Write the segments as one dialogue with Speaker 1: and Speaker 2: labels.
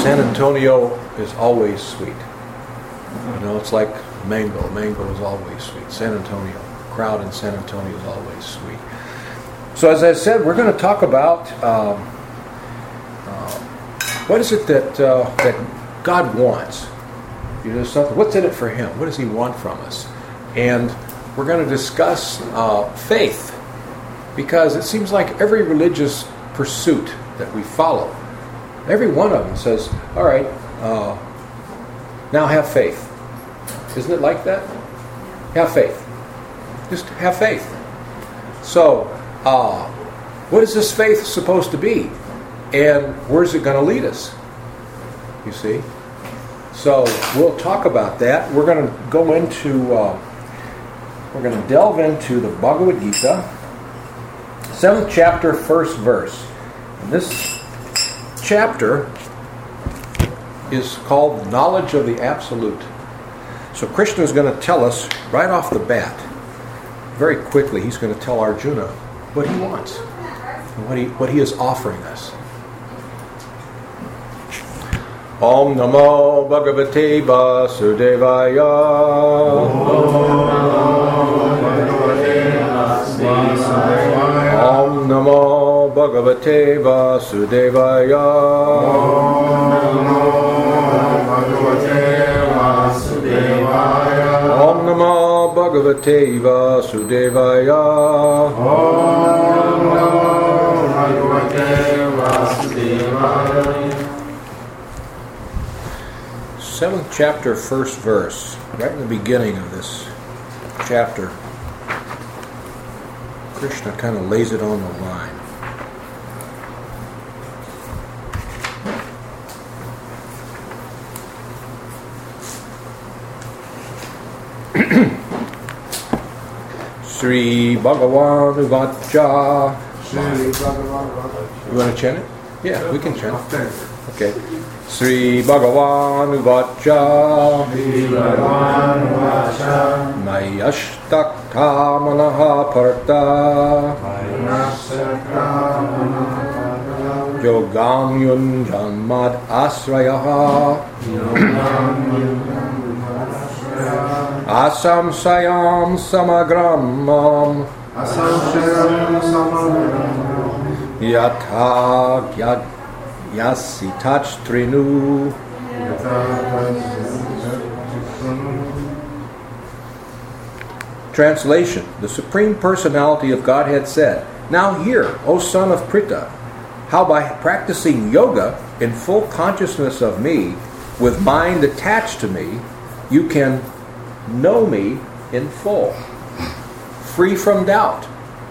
Speaker 1: San Antonio is always sweet. You know, it's like mango. Mango is always sweet. San Antonio, crowd in San Antonio is always sweet. So as I said, we're going to talk about what is it that God wants. You know, something. What's in it for Him? What does He want from us? And we're going to discuss faith, because it seems like every religious pursuit that we follow, every one of them says, all right, now have faith. Isn't it like that? Have faith. Just have faith. So, what is this faith supposed to be? And where's it going to lead us? You see? So, we'll talk about that. We're going to go into, we're going to delve into the Bhagavad Gita, 7th chapter, 1st verse. And this chapter is called Knowledge of the Absolute. So Krishna is going to tell us right off the bat, very quickly, he's going to tell Arjuna what he wants, and what he is offering us. Om Namo Bhagavate Vasudevaya. Om Namo Bhagavate Vasudevaya. Om Namo Bhagavate Vasudevaya. Om Namo Bhagavate Vasudevaya. 7th chapter, 1st verse, right in the beginning of this chapter, Krishna kind of lays it on the line. Sri Bhagavan Uvacha. You want to chant it? Yeah, we can chant it. Okay. Sri Bhagavan Uvacha. Sri Bhagavan Uvacha. Mayashtakta manaha parta. Yogam yunjanmad asrayaha. Asam sayam samagramam. Yatha yasitach trinu. Translation: The Supreme Personality of Godhead said, "Now hear, O son of Pritha, how by practicing yoga in full consciousness of me, with mind attached to me, you can know me in full, free from doubt."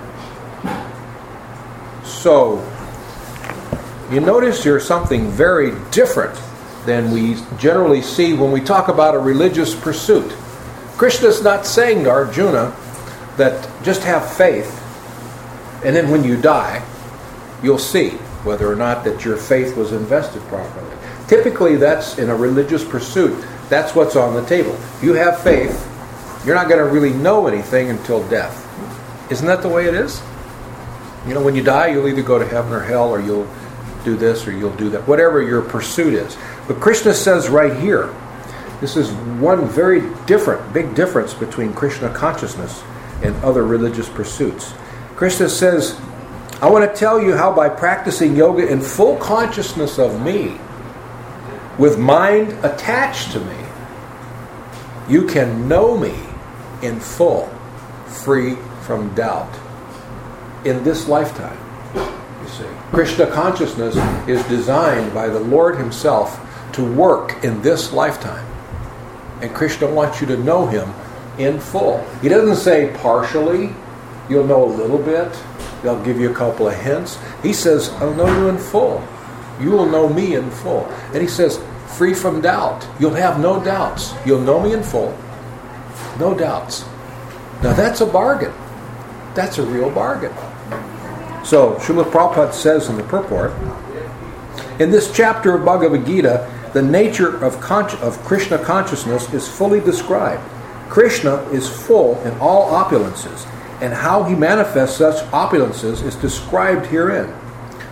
Speaker 1: So, you notice here's something very different than we generally see when we talk about a religious pursuit. Krishna's not saying to Arjuna that just have faith, and then when you die, you'll see whether or not that your faith was invested properly. Typically, that's in a religious pursuit. That's what's on the table. If you have faith, you're not going to really know anything until death. Isn't that the way it is? You know, when you die, you'll either go to heaven or hell, or you'll do this or you'll do that. Whatever your pursuit is. But Krishna says right here, this is one very big difference between Krishna consciousness and other religious pursuits. Krishna says, I want to tell you how by practicing yoga in full consciousness of me, with mind attached to me, you can know me in full, free from doubt, in this lifetime. You see, Krishna consciousness is designed by the Lord Himself to work in this lifetime. And Krishna wants you to know Him in full. He doesn't say partially, you'll know a little bit, they'll give you a couple of hints. He says, I'll know you in full. You will know me in full. And He says, free from doubt. You'll have no doubts. You'll know me in full. No doubts. Now that's a bargain. That's a real bargain. So, Srila Prabhupada says in the purport, in this chapter of Bhagavad Gita, the nature of Krishna consciousness is fully described. Krishna is full in all opulences, and how he manifests such opulences is described herein.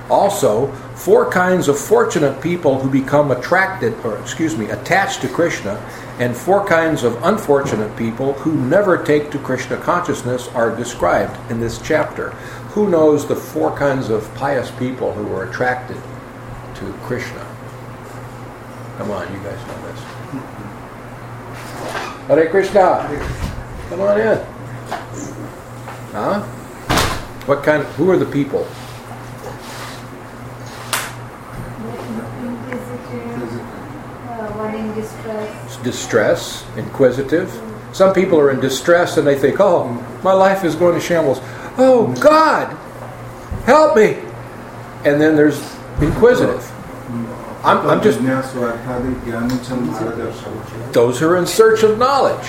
Speaker 1: Also, 4 kinds of fortunate people who become attached to Krishna, and 4 kinds of unfortunate people who never take to Krishna consciousness are described in this chapter. Who knows the 4 kinds of pious people who are attracted to Krishna? Come on, you guys know this. Hare Krishna. Come on in. Huh? Who are the people?
Speaker 2: One in distress.
Speaker 1: Distress, inquisitive. Some people are in distress and they think, oh, my life is going to shambles. Oh, God, help me. And then there's inquisitive. I'm just... Those who are in search of knowledge.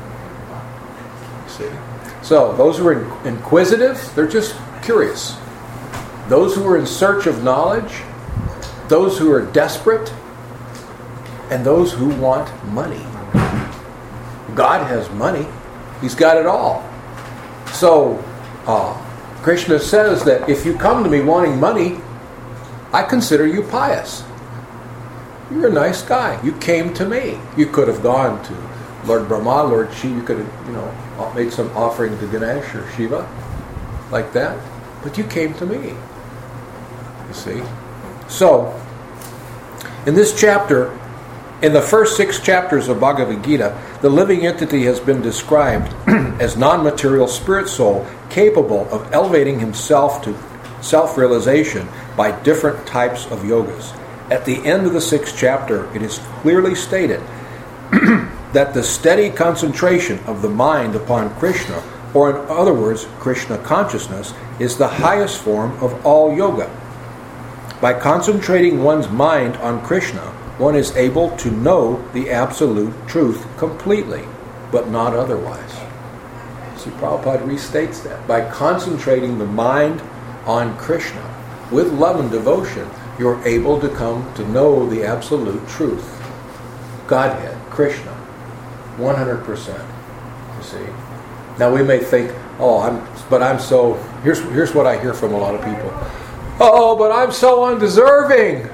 Speaker 1: See? So, those who are inquisitive, they're just curious. Those who are in search of knowledge, those who are desperate, and those who want money. God has money. He's got it all. So, Krishna says that if you come to me wanting money, I consider you pious. You're a nice guy. You came to me. You could have gone to Lord Brahma, Lord Shiva. You could have, made some offering to Ganesh or Shiva, like that. But you came to me. You see? So, in this chapter, in the first 6 chapters of Bhagavad Gita, the living entity has been described as non-material spirit soul capable of elevating himself to self-realization by different types of yogas. At the end of the 6th chapter, it is clearly stated that the steady concentration of the mind upon Krishna, or in other words, Krishna consciousness, is the highest form of all yoga. By concentrating one's mind on Krishna, one is able to know the absolute truth completely, but not otherwise. See, Prabhupada restates that. By concentrating the mind on Krishna with love and devotion, you're able to come to know the absolute truth. Godhead, Krishna, 100%. You see? Now we may think, here's what I hear from a lot of people. Oh, but I'm so undeserving.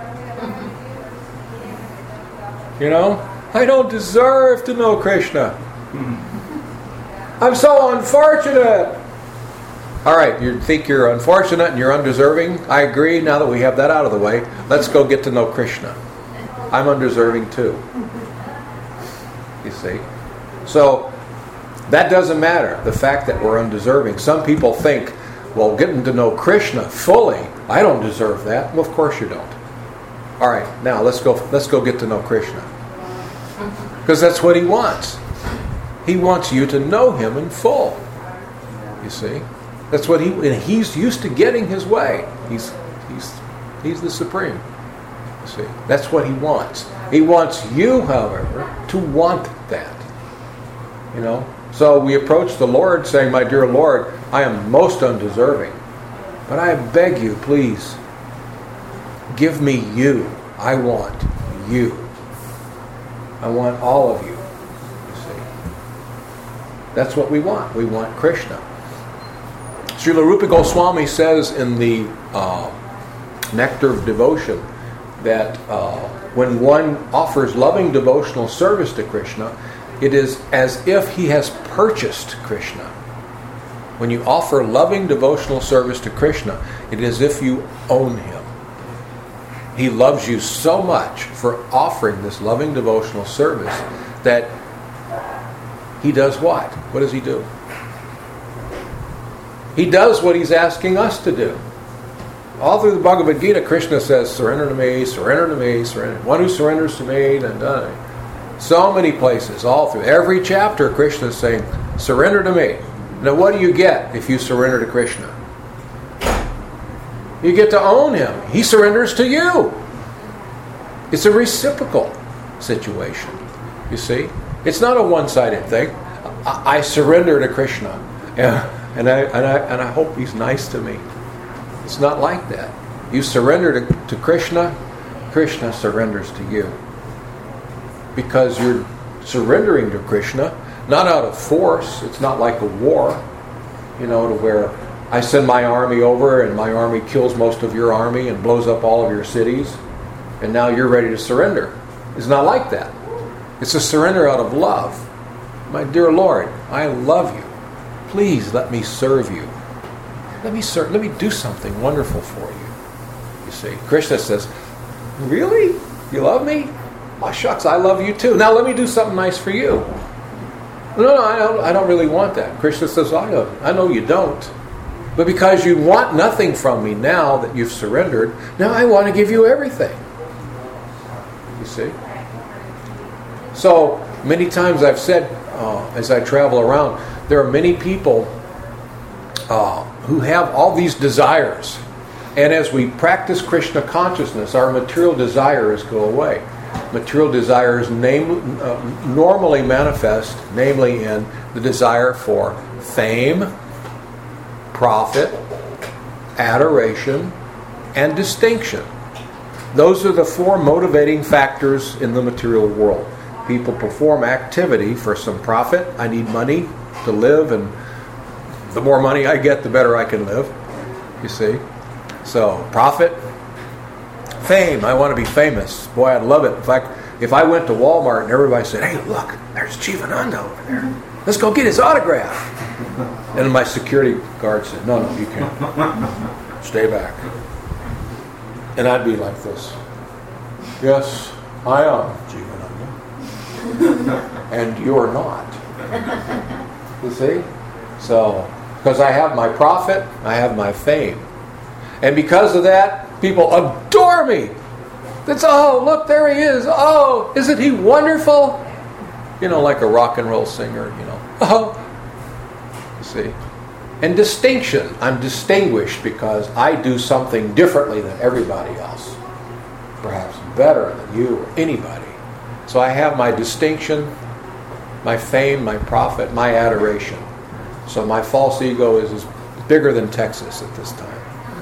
Speaker 1: I don't deserve to know Krishna. I'm so unfortunate. All right, you think you're unfortunate and you're undeserving? I agree. Now that we have that out of the way, let's go get to know Krishna. I'm undeserving too. You see? So, that doesn't matter, the fact that we're undeserving. Some people think, well, getting to know Krishna fully, I don't deserve that. Well, of course you don't. All right, now let's go get to know Krishna. Because that's what he wants. He wants you to know him in full. You see? That's what he's used to getting his way. He's the supreme. You see? That's what he wants. He wants you, however, to want that. So we approach the Lord saying, my dear Lord, I am most undeserving. But I beg you, please, give me you. I want you. I want all of you. You see? That's what we want. We want Krishna. Srila Rupa Goswami says in the Nectar of Devotion that when one offers loving devotional service to Krishna, it is as if he has purchased Krishna. When you offer loving devotional service to Krishna, it is as if you own him. He loves you so much for offering this loving devotional service that he does what? What does he do? He does what he's asking us to do. All through the Bhagavad Gita, Krishna says, surrender to me, surrender to me, surrender. One who surrenders to me, then done. So many places, all through every chapter, Krishna is saying, surrender to me. Now what do you get if you surrender to Krishna? You get to own him. He surrenders to you. It's a reciprocal situation. You see? It's not a one-sided thing. I surrender to Krishna. And I hope he's nice to me. It's not like that. You surrender to Krishna, Krishna surrenders to you. Because you're surrendering to Krishna, not out of force. It's not like a war, to where I send my army over and my army kills most of your army and blows up all of your cities, and now you're ready to surrender. It's not like that. It's a surrender out of love. My dear Lord, I love you. Please let me serve you. Let me do something wonderful for you. You see, Krishna says, really? You love me? Oh, shucks, I love you too. Now let me do something nice for you. No, I don't really want that. Krishna says, I know you don't. But because you want nothing from me now that you've surrendered, now I want to give you everything. You see? So, many times I've said, as I travel around, there are many people who have all these desires. And as we practice Krishna consciousness, our material desires go away. Material desires normally manifest, namely in the desire for fame, profit, adoration, and distinction. Those are the four motivating factors in the material world. People perform activity for some profit. I need money to live, and the more money I get, the better I can live. You see? So, profit, fame. I want to be famous. Boy, I'd love it. In fact, if I went to Walmart and everybody said, hey, look, there's Jivananda over there. Let's go get his autograph. And my security guard said, no, you can't. Stay back. And I'd be like this. Yes, I am Jivananda. And you're not. You see? So, because I have my profit, I have my fame. And because of that, people adore me. It's, oh, look, there he is. Oh, isn't he wonderful? You know, like a rock and roll singer, you know. Oh, you see. And distinction. I'm distinguished because I do something differently than everybody else. Perhaps better than you or anybody. So I have my distinction, my fame, my profit, my adoration. So my false ego is bigger than Texas at this time.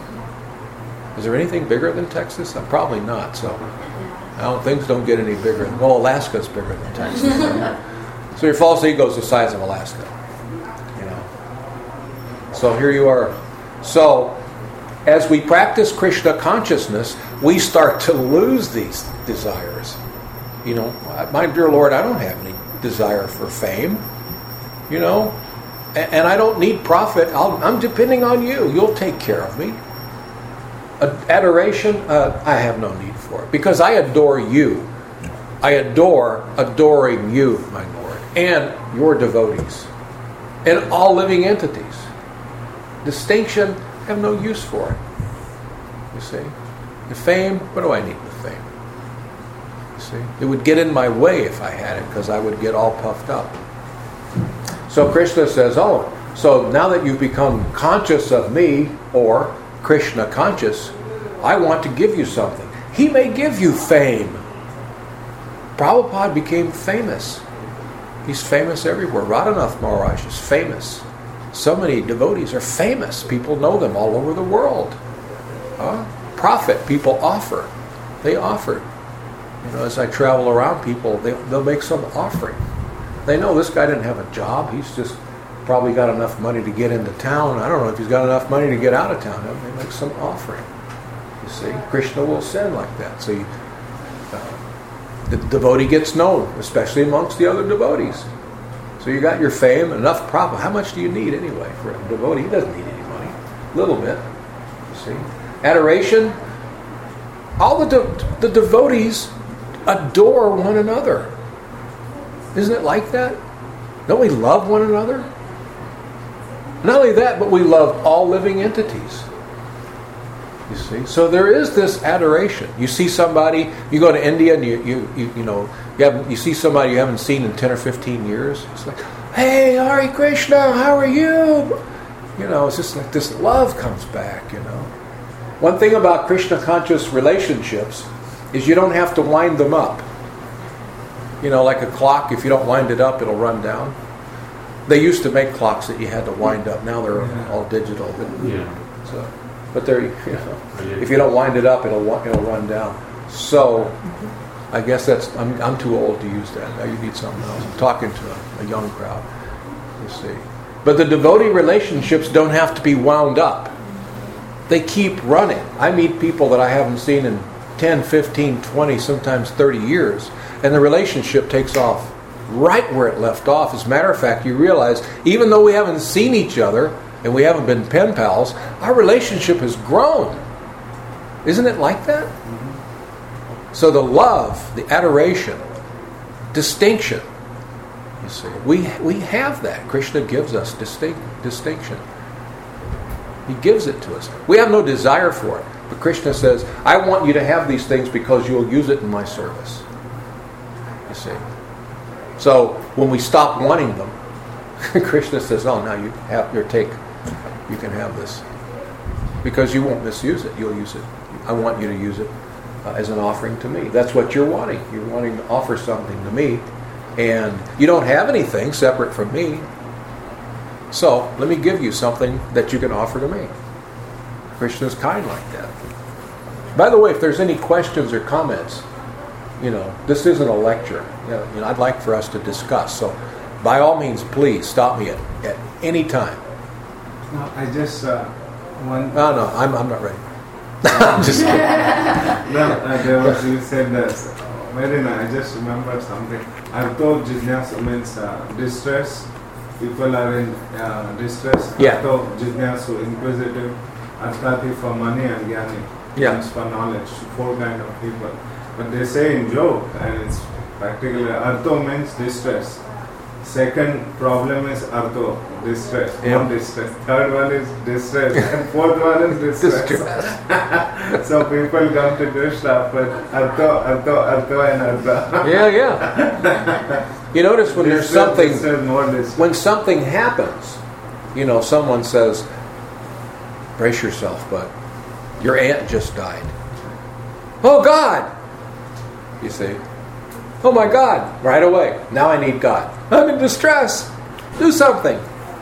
Speaker 1: Is there anything bigger than Texas? Probably not. So things don't get any bigger. Well, Alaska's bigger than Texas. So your false ego is the size of Alaska. You know. So here you are. So as we practice Krishna consciousness, we start to lose these desires. You know, my dear Lord, I don't have any desire for fame. You know, and I don't need profit. I'm depending on you. You'll take care of me. Adoration, I have no need for it. Because I adore you. I adore adoring you, my Lord. And your devotees. And all living entities. Distinction, I have no use for it. You see? The fame, what do I need with fame? You see? It would get in my way if I had it, because I would get all puffed up. So Krishna says, so now that you've become conscious of me, or Krishna conscious, I want to give you something. He may give you fame. Prabhupada became famous. He's famous everywhere. Radhanath Maharaj is famous. So many devotees are famous. People know them all over the world. Profit, people offer. They offer. You know, as I travel around, people, they'll make some offering. They know this guy didn't have a job. He's just probably got enough money to get into town. I don't know if he's got enough money to get out of town. They make some offering. You see, Krishna will send like that. So the devotee gets known, especially amongst the other devotees. So you got your fame, enough profit. How much do you need anyway for a devotee? He doesn't need any money. A little bit. You see, adoration. All the devotees adore one another. Isn't it like that? Don't we love one another? Not only that, but we love all living entities. You see, so there is this adoration. You see somebody, you go to India and you see somebody you haven't seen in 10 or 15 years. It's like, hey, Hare Krishna, how are you? You know, it's just like this love comes back. You know, one thing about Krishna conscious relationships is you don't have to wind them up. You know, like a clock, if you don't wind it up, it'll run down. They used to make clocks that you had to wind up. Now they're all digital. But they're, you know, if you don't wind it up, it'll run down. So, I guess I'm too old to use that. Now you need something else. I'm talking to a young crowd. You see, But the devotee relationships don't have to be wound up. They keep running. I meet people that I haven't seen in 10, 15, 20, sometimes 30 years, and the relationship takes off right where it left off. As a matter of fact, you realize, even though we haven't seen each other and we haven't been pen pals, our relationship has grown. Isn't it like that? Mm-hmm. So the love, the adoration, distinction, you see, we have that. Krishna gives us distinction. He gives it to us. We have no desire for it. But Krishna says, I want you to have these things because you'll use it in my service. You see. So when we stop wanting them, Krishna says, oh, now you have your take. You can have this. Because you won't misuse it. You'll use it. I want you to use it as an offering to me. That's what you're wanting. You're wanting to offer something to me. And you don't have anything separate from me. So let me give you something that you can offer to me. Krishna's kind like that. By the way, if there's any questions or comments, this isn't a lecture. I'd like for us to discuss. So by all means, please stop me at any time.
Speaker 2: No, I just one.
Speaker 1: No, I'm not ready. I'm just kidding.
Speaker 2: No, you said that. Very nice. I just remembered something. Arto Jijnasu means distress. People are in distress.
Speaker 1: Yeah.
Speaker 2: Arto Jijnasu, inquisitive. Artati for money and Gyani.
Speaker 1: Yeah.
Speaker 2: For knowledge. 4 kind of people. But they say in joke, and it's practically Arto means distress. Second problem is Arto, distress.
Speaker 1: Yeah.
Speaker 2: Not distress. Third one is distress. And fourth one is distress. So people come to Krishna, but Arto, and Arto.
Speaker 1: Yeah. You notice when there's something, when something happens, someone says, brace yourself, but your aunt just died. Oh God! You see? Oh my God! Right away. Now I need God. I'm in distress. Do something.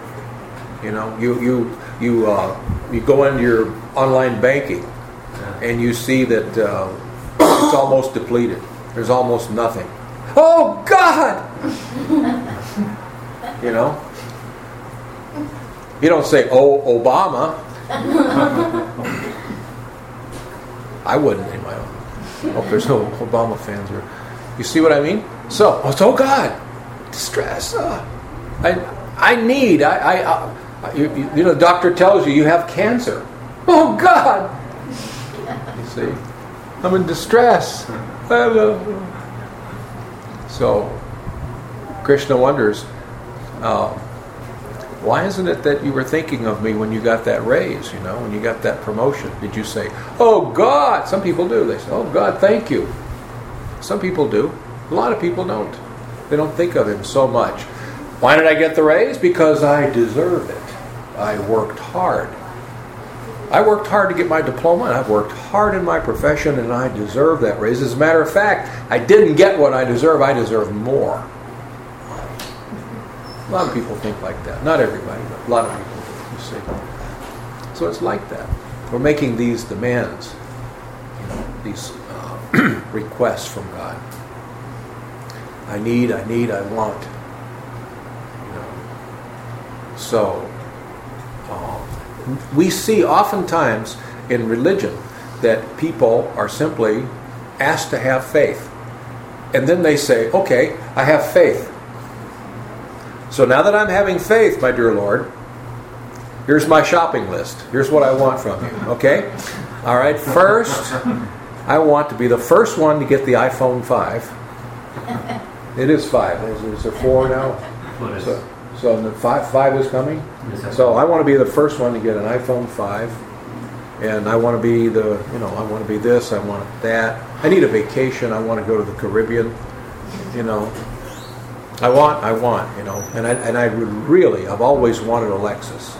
Speaker 1: You go into your online banking and you see that it's almost depleted. There's almost nothing. Oh God! You don't say, oh Obama. I wouldn't in my own. Hope there's no Obama fans here. You see what I mean? So, oh God, distress. I need. The doctor tells you have cancer. Oh God. You see, I'm in distress. So, Krishna wonders, why isn't it that you were thinking of me when you got that raise, when you got that promotion? Did you say, oh God? Some people do. They say, oh God, thank you. Some people do. A lot of people don't. They don't think of him so much. Why did I get the raise? Because I deserve it. I worked hard. I worked hard to get my diploma, and I've worked hard in my profession, and I deserve that raise. As a matter of fact, I didn't get what I deserve more. A lot of people think like that. Not everybody, but a lot of people do, you see. So it's like that. We're making these demands, these requests from God. I need, I want. So, we see oftentimes in religion that people are simply asked to have faith. And then they say, okay, I have faith. So now that I'm having faith, my dear Lord, here's my shopping list. Here's what I want from you. Okay? All right. First, I want to be the first one to get the iPhone 5. It is 5. Is there 4 now? So the 5 is coming? Yes, so I want to be the first one to get an iPhone 5. And I want to be I want to be this, I want that. I need a vacation. I want to go to the Caribbean. I want, and I would really, I've always wanted a Lexus.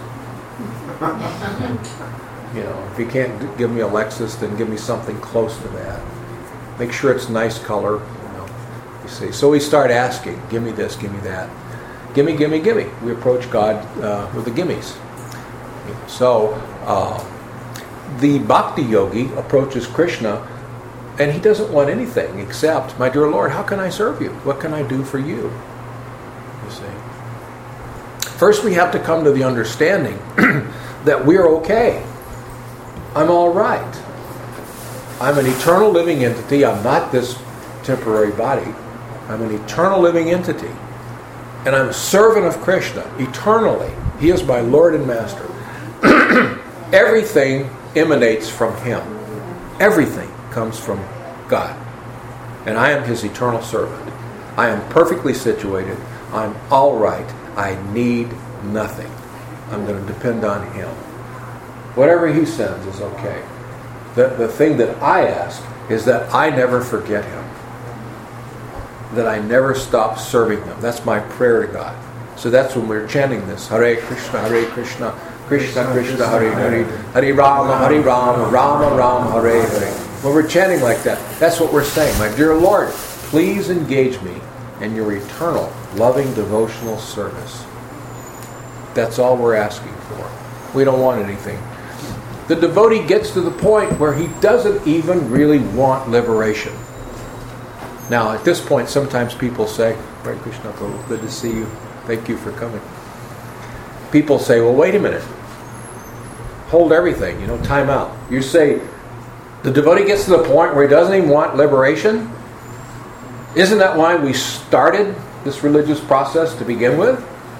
Speaker 1: If you can't give me a Lexus, then give me something close to that. Make sure it's nice color, you see. So we start asking, give me this, give me that. Gimme, gimme, gimme. We approach God with the gimmies. So the bhakti yogi approaches Krishna, and he doesn't want anything except, my dear Lord, how can I serve you? What can I do for you? You see. First, we have to come to the understanding that we're okay. I'm all right. I'm an eternal living entity. I'm not this temporary body. I'm an eternal living entity. And I'm a servant of Krishna eternally. He is my Lord and Master. Everything emanates from Him. Everything comes from God. And I am His eternal servant. I am perfectly situated. I'm all right. I need nothing. I'm going to depend on Him. Whatever He sends is okay. The thing that I ask is that I never forget Him. That I never stop serving Him. That's my prayer to God. So that's when we're chanting this. Hare Krishna, Krishna Krishna, Hare Hare, Hare Rama, Rama Rama, Hare Hare. When we're chanting like that, that's what we're saying. My dear Lord, please engage me in your eternal, loving, devotional service. That's all we're asking for. We don't want anything. The devotee gets to the point where he doesn't even really want liberation. Now, at this point, sometimes people say, Hare Krishna, good to see you. Thank you for coming. People say, well, wait a minute. Hold everything, time out. You say, the devotee gets to the point where he doesn't even want liberation? Isn't that why we started this religious process to begin with?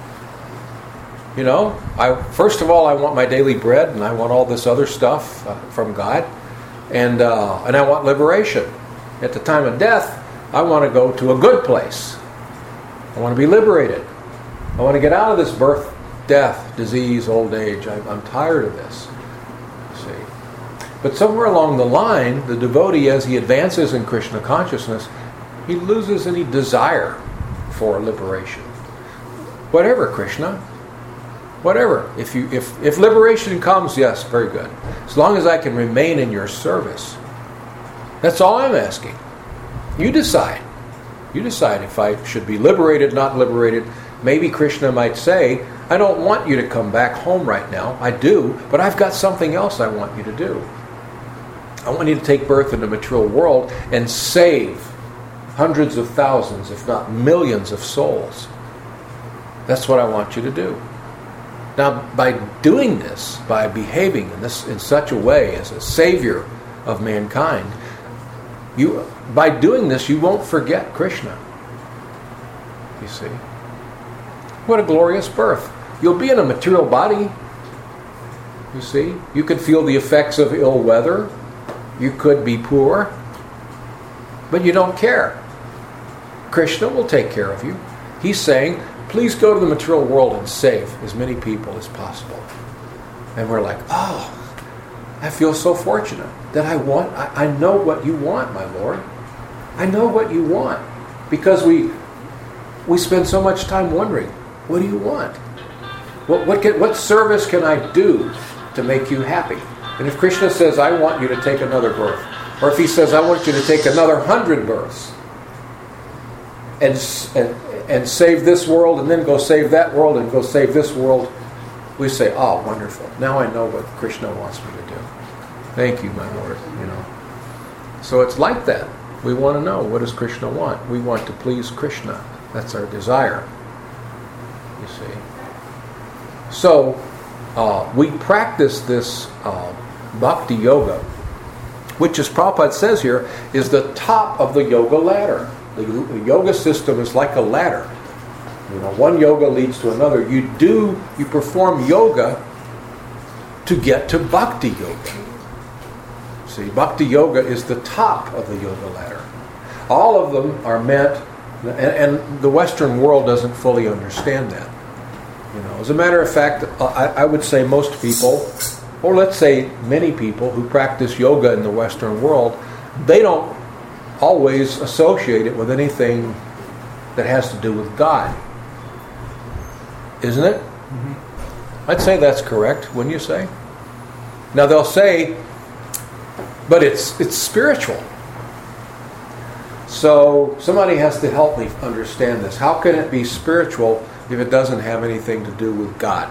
Speaker 1: First of all, I want my daily bread, and I want all this other stuff from God, and I want liberation. At the time of death, I want to go to a good place. I want to be liberated. I want to get out of this birth, death, disease, old age. I'm tired of this. See, but somewhere along the line, the devotee, as he advances in Krishna consciousness, he loses any desire for liberation. Whatever, Krishna. Whatever. If liberation comes, yes, very good. As long as I can remain in your service. That's all I'm asking. You decide. You decide if I should be liberated, not liberated. Maybe Krishna might say, I don't want you to come back home right now. I do, but I've got something else I want you to do. I want you to take birth in the material world and save hundreds of thousands, if not millions of souls. That's what I want you to do. Now, by doing this, by behaving in such a way as a savior of mankind, by doing this, you won't forget Krishna. You see? What a glorious birth. You'll be in a material body. You see? You could feel the effects of ill weather. You could be poor. But you don't care. Krishna will take care of you. He's saying, please go to the material world and save as many people as possible. And we're like, oh, I feel so fortunate that I know what you want, my Lord. I know what you want. Because we spend so much time wondering, what do you want? What service can I do to make you happy? And if Krishna says, I want you to take another birth, or if he says, I want you to take another 100 births, and save this world, and then go save that world, and go save this world, we say, oh, wonderful. Now I know what Krishna wants me to do. Thank you, my Lord. So it's like that. We want to know, what does Krishna want? We want to please Krishna. That's our desire. You see. So we practice this bhakti yoga, which, as Prabhupada says here, is the top of the yoga ladder. The yoga system is like a ladder. One yoga leads to another. You perform yoga to get to bhakti yoga. See, bhakti yoga is the top of the yoga ladder. All of them are meant, and the Western world doesn't fully understand that. As a matter of fact, I would say most people, or let's say many people who practice yoga in the Western world, they don't always associate it with anything that has to do with God. Isn't it? Mm-hmm. I'd say that's correct, wouldn't you say? Now they'll say, but it's spiritual. So somebody has to help me understand this. How can it be spiritual if it doesn't have anything to do with God?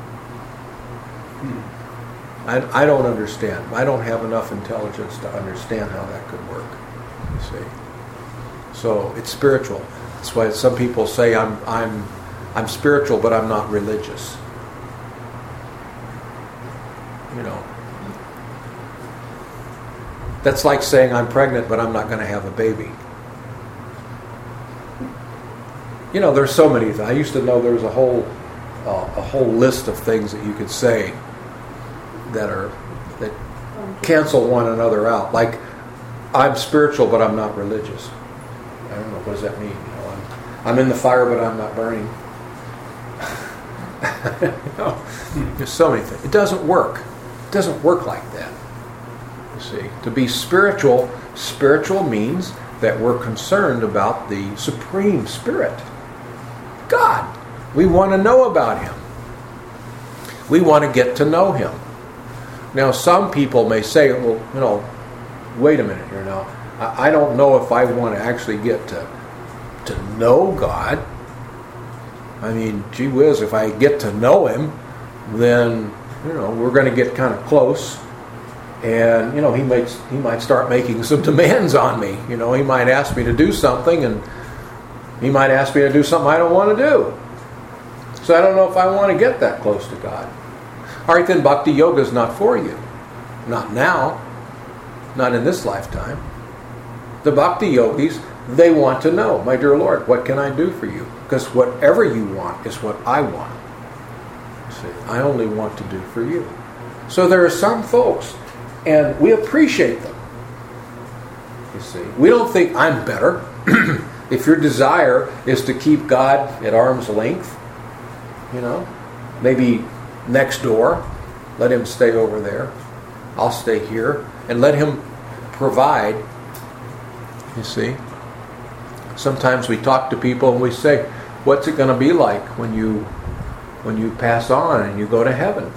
Speaker 1: I don't understand. I don't have enough intelligence to understand how that could work. You see, so it's spiritual. That's why some people say I'm I'm spiritual, but I'm not religious. You know. That's like saying I'm pregnant, but I'm not going to have a baby. You know, there's so many things. I used to know there was a whole list of things that you could say that cancel one another out. Like, I'm spiritual, but I'm not religious. I don't know, what does that mean? You know, I'm in the fire, but I'm not burning. No, there's so many things. It doesn't work. It doesn't work like that. You see, to be spiritual means that we're concerned about the Supreme Spirit, God. We want to know about Him. We want to get to know Him. Now, some people may say, well, you know, wait a minute here now. I don't know if I want to actually get to know God. I mean, gee whiz, if I get to know Him, then, you know, we're going to get kind of close. And, you know, he might start making some demands on me. You know, He might ask me to do something, and He might ask me to do something I don't want to do. So I don't know if I want to get that close to God. All right, then Bhakti Yoga is not for you. Not now. Not in this lifetime. The Bhakti Yogis, they want to know, my dear Lord, what can I do for you? Because whatever you want is what I want. See, I only want to do for you. So there are some folks, and we appreciate them. You see, we don't think I'm better. If your desire is to keep God at arm's length, you know, maybe next door, let Him stay over there. I'll stay here, and let Him provide. You see, sometimes we talk to people and we say, "What's it going to be like when you pass on and you go to heaven?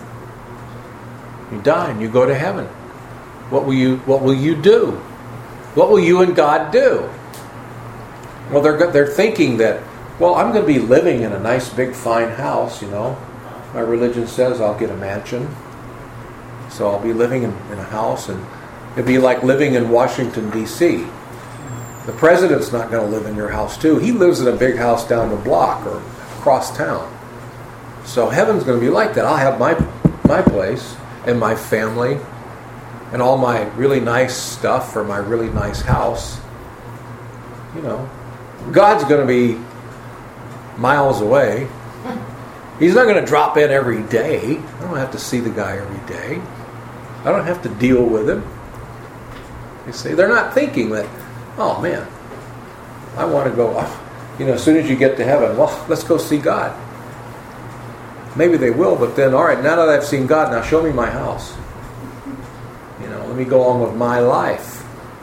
Speaker 1: You die and you go to heaven. What will you do? What will you and God do?" Well, they're thinking that, well, I'm going to be living in a nice big fine house. You know, my religion says I'll get a mansion, so I'll be living in a house, and it'd be like living in Washington, D.C. The president's not going to live in your house too. He lives in a big house down the block or across town. So heaven's going to be like that. I'll have my place and my family and all my really nice stuff for my really nice house. You know, God's going to be miles away. He's not going to drop in every day. I don't have to see the guy every day. I don't have to deal with him. You see, they're not thinking that, oh man, I want to go, you know, as soon as you get to heaven, well, let's go see God. Maybe they will, but then, all right, now that I've seen God, now show me my house. You know, let me go on with my life.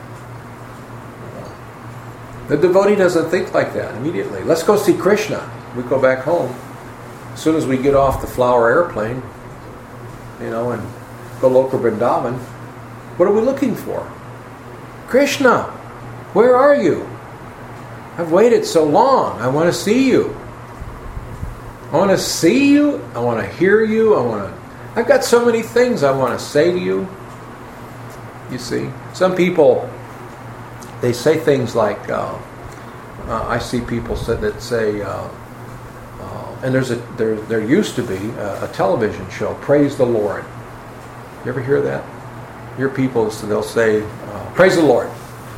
Speaker 1: The devotee doesn't think like that immediately. Let's go see Krishna. We go back home. As soon as we get off the flower airplane, you know, and go Loka Vrindavan, what are we looking for? Krishna, where are you? I've waited so long. I want to see you. I want to see you. I want to hear you. I've got so many things I want to say to you. You see, some people, they say things like, I see people that say, and there used to be a television show, Praise the Lord. You ever hear that? Hear people, they'll say, Praise the Lord.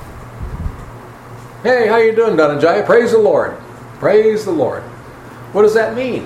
Speaker 1: Hey, how you doing, Dhananjaya? Praise the Lord. Praise the Lord. What does that mean?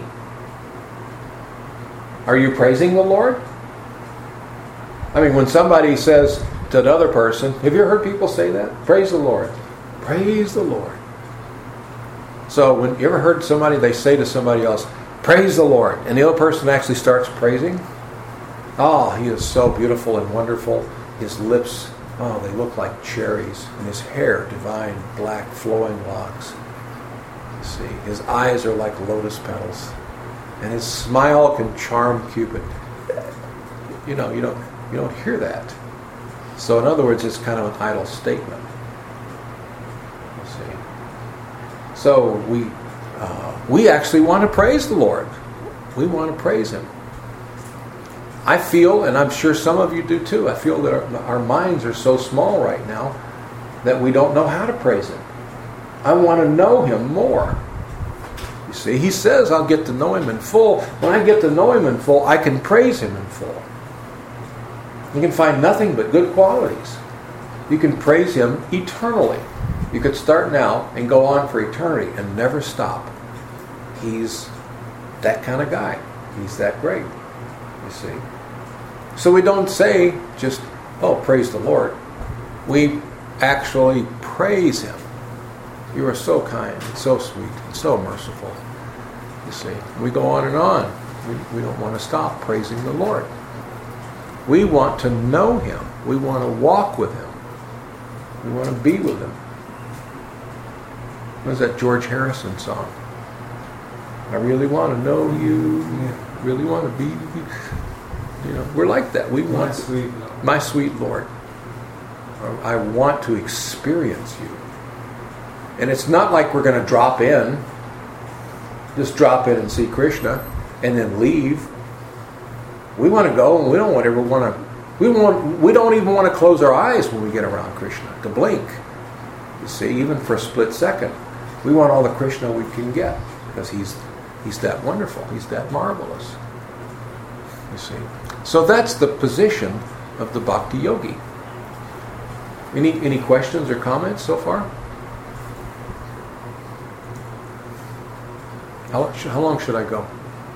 Speaker 1: Are you praising the Lord? I mean, when somebody says to another person, have you ever heard people say that? Praise the Lord. Praise the Lord. So when you ever heard somebody, they say to somebody else, praise the Lord, and the other person actually starts praising? Oh, he is so beautiful and wonderful. His lips, oh, they look like cherries, and his hair, divine, black, flowing locks. You see, his eyes are like lotus petals, and his smile can charm Cupid. You know, you don't hear that. So in other words, it's kind of an idle statement. You see. So we actually want to praise the Lord. We want to praise Him. I feel, and I'm sure some of you do too, I feel that our minds are so small right now that we don't know how to praise Him. I want to know Him more. You see, he says I'll get to know him in full. When I get to know him in full, I can praise him in full. You can find nothing but good qualities. You can praise him eternally. You could start now and go on for eternity and never stop. He's that kind of guy. He's that great, you see. So we don't say just, oh, praise the Lord. We actually praise him. You are so kind and so sweet and so merciful, you see. We go on and on. We don't want to stop praising the Lord. We want to know him. We want to walk with him. We want to be with him. What is that George Harrison song? I really want to know you. I really want to be with you. You know, we're like that. We want my sweet Lord. I want to experience you. And it's not like we're going to drop in, just drop in and see Krishna, and then leave. We want to go, and we don't even want to close our eyes when we get around Krishna to blink. You see, even for a split second, we want all the Krishna we can get because he's that wonderful, he's that marvelous. You see, so that's the position of the Bhakti Yogi. Any questions or comments so far? How long should I go?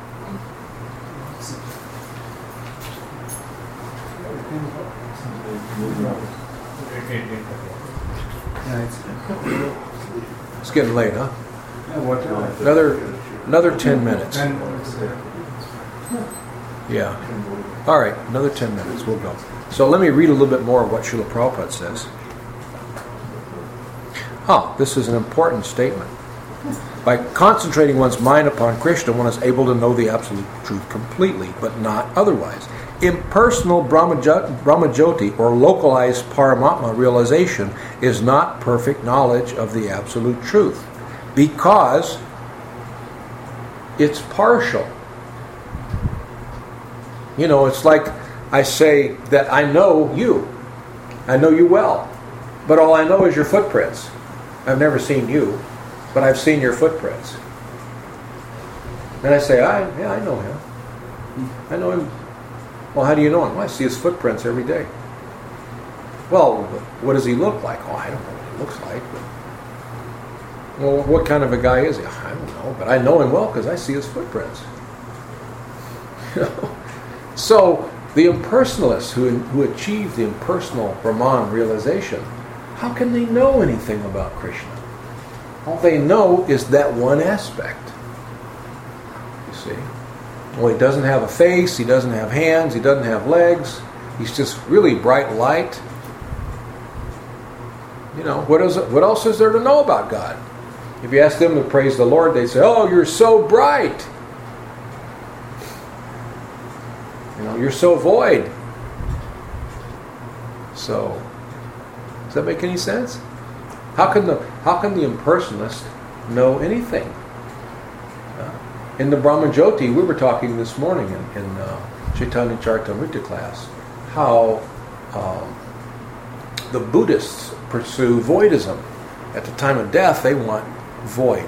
Speaker 1: It's getting late, huh? Another 10 minutes. Yeah. All right, another 10 minutes. We'll go. So let me read a little bit more of what Srila Prabhupada says. This is an important statement. By concentrating one's mind upon Krishna, one is able to know the absolute truth completely, but not otherwise. Impersonal Brahmajyoti, or localized Paramatma realization, is not perfect knowledge of the absolute truth, because it's partial. You know, it's like I say that I know you well, but all I know is your footprints. I've never seen you, but I've seen your footprints. And I say, I know him. I know him. Well, how do you know him? Well, I see his footprints every day. Well, what does he look like? Oh, I don't know what he looks like. Well, what kind of a guy is he? I don't know, but I know him well because I see his footprints. You know? So, the impersonalists who achieve the impersonal Brahman realization, how can they know anything about Krishna? All they know is that one aspect. You see? Well, he doesn't have a face, he doesn't have hands, he doesn't have legs. He's just really bright light. You know, what else is there to know about God? If you ask them to praise the Lord, they say, oh, you're so bright. You know, you're so void. So, does that make any sense? How can the impersonalist know anything? In the Brahmajyoti, we were talking this morning in Chaitanya Charitamrita class, how the Buddhists pursue voidism. At the time of death, they want void.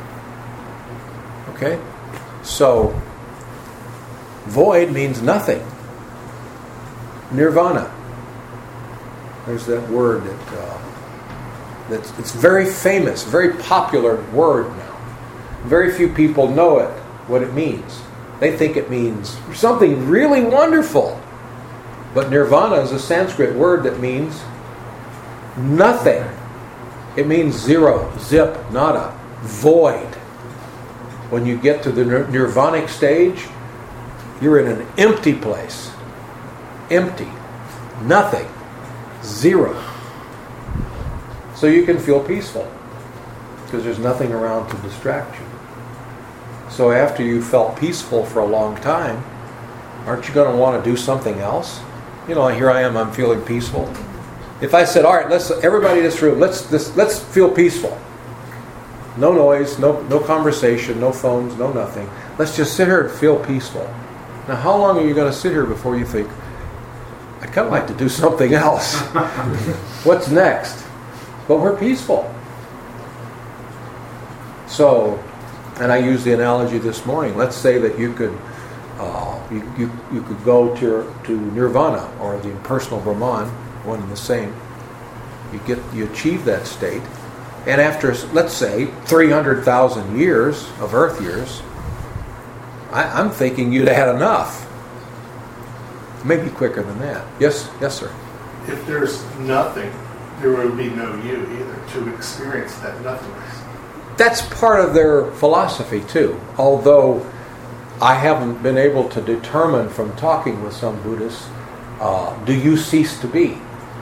Speaker 1: Okay? So, void means nothing. Nirvana. There's that word it's very famous, very popular word now. Very few people know it, what it means. They think it means something really wonderful. But nirvana is a Sanskrit word that means nothing. It means zero, zip, nada, void. When you get to the nirvanic stage, you're in an empty place. Empty. Nothing. Zero. So you can feel peaceful because there's nothing around to distract you. So after you felt peaceful for a long time, aren't you going to want to do something else? You know, here I am, I'm feeling peaceful. If I said, all right, everybody in this room, let's feel peaceful. No noise, no conversation, no phones, no nothing. Let's just sit here and feel peaceful. Now, how long are you going to sit here before you think, I'd kind of like to do something else? What's next? But we're peaceful. So, And I used the analogy this morning. Let's say that you could you could go to nirvana or the impersonal Brahman, one and the same. You achieve that state, and after, let's say, 300,000 years of Earth years, I'm thinking you'd had enough. Maybe quicker than that. Yes, sir.
Speaker 3: If there's nothing, there will be no you either to experience that nothingness.
Speaker 1: That's part of their philosophy too. Although I haven't been able to determine from talking with some Buddhists, do you cease to be?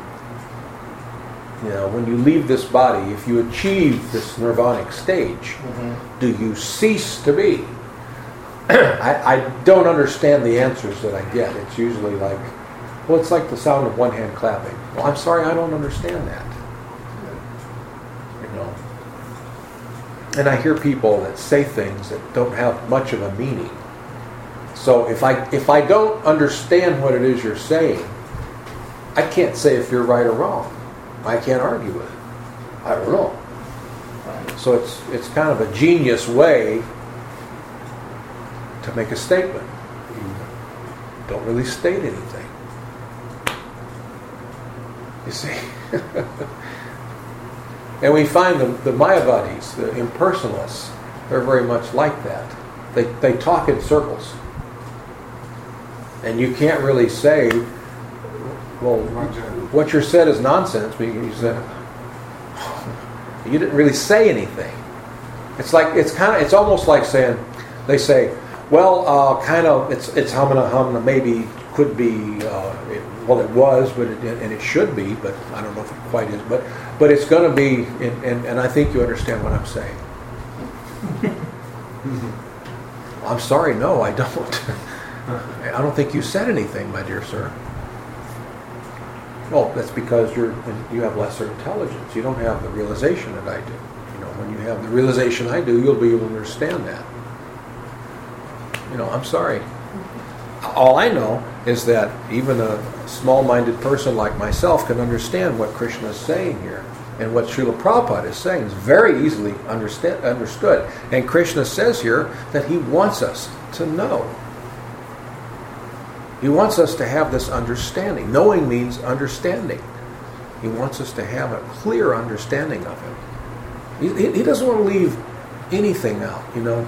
Speaker 1: You know, when you leave this body, if you achieve this nirvanic stage, do you cease to be? I don't understand the answers that I get. It's usually like, well, it's like the sound of one hand clapping. Well, I'm sorry, I don't understand that. You know. And I hear people that say things that don't have much of a meaning. So if I don't understand what it is you're saying, I can't say if you're right or wrong. I can't argue with it. I don't know. So it's kind of a genius way to make a statement. You don't really state anything. You see? And we find the Mayavadis, the impersonalists, they're very much like that. They talk in circles. And you can't really say, well, what you said is nonsense, because you didn't really say anything. It's almost like saying, they say, well, it's humana, maybe could be, it was, but it should be, but I don't know if it quite is, but it's going to be, and I think you understand what I'm saying. I'm sorry, no, I don't. I don't think you said anything, my dear sir. Well, that's because you have lesser intelligence. You don't have the realization that I do. You know, when you have the realization I do, you'll be able to understand that. You know, I'm sorry. All I know is that even a small-minded person like myself can understand what Krishna is saying here. And what Srila Prabhupada is saying is very easily understood. And Krishna says here that he wants us to know. He wants us to have this understanding. Knowing means understanding. He wants us to have a clear understanding of him. He doesn't want to leave anything out, you know.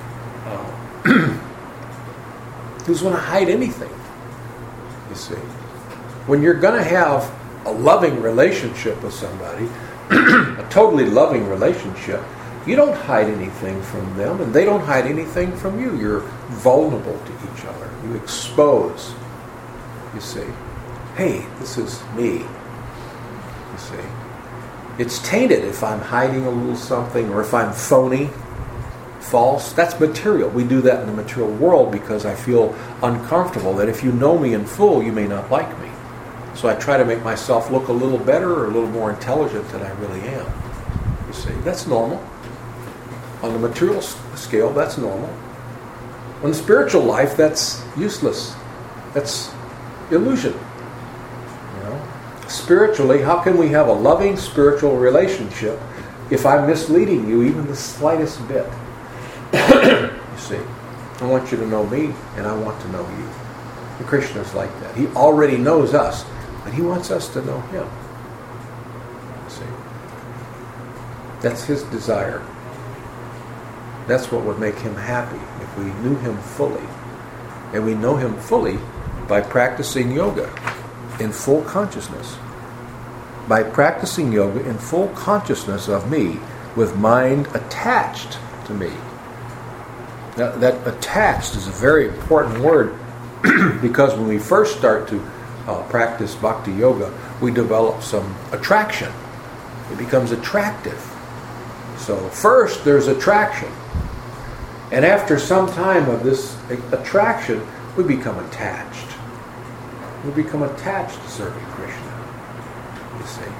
Speaker 1: He doesn't want to hide anything, you see. When you're going to have a loving relationship with somebody, a totally loving relationship, you don't hide anything from them, and they don't hide anything from you. You're vulnerable to each other. You expose, you see. Hey, this is me, you see. It's tainted if I'm hiding a little something, or if I'm phony, false. That's material. We do that in the material world because I feel uncomfortable that if you know me in full, you may not like me. So I try to make myself look a little better or a little more intelligent than I really am. You see, that's normal. On the material scale, that's normal. On the spiritual life, that's useless. That's illusion. You know? Spiritually, how can we have a loving spiritual relationship if I'm misleading you even the slightest bit? You see, I want you to know me, and I want to know you. And Krishna's like that. He already knows us, but he wants us to know him. You see, that's his desire. That's what would make him happy if we knew him fully. And we know him fully by practicing yoga in full consciousness. By practicing yoga in full consciousness of me, with mind attached to me. Now, that attached is a very important word because when we first start to practice bhakti yoga, we develop some attraction. It becomes attractive. So first there's attraction. And after some time of this attraction, we become attached. We become attached to serving Krishna. You see.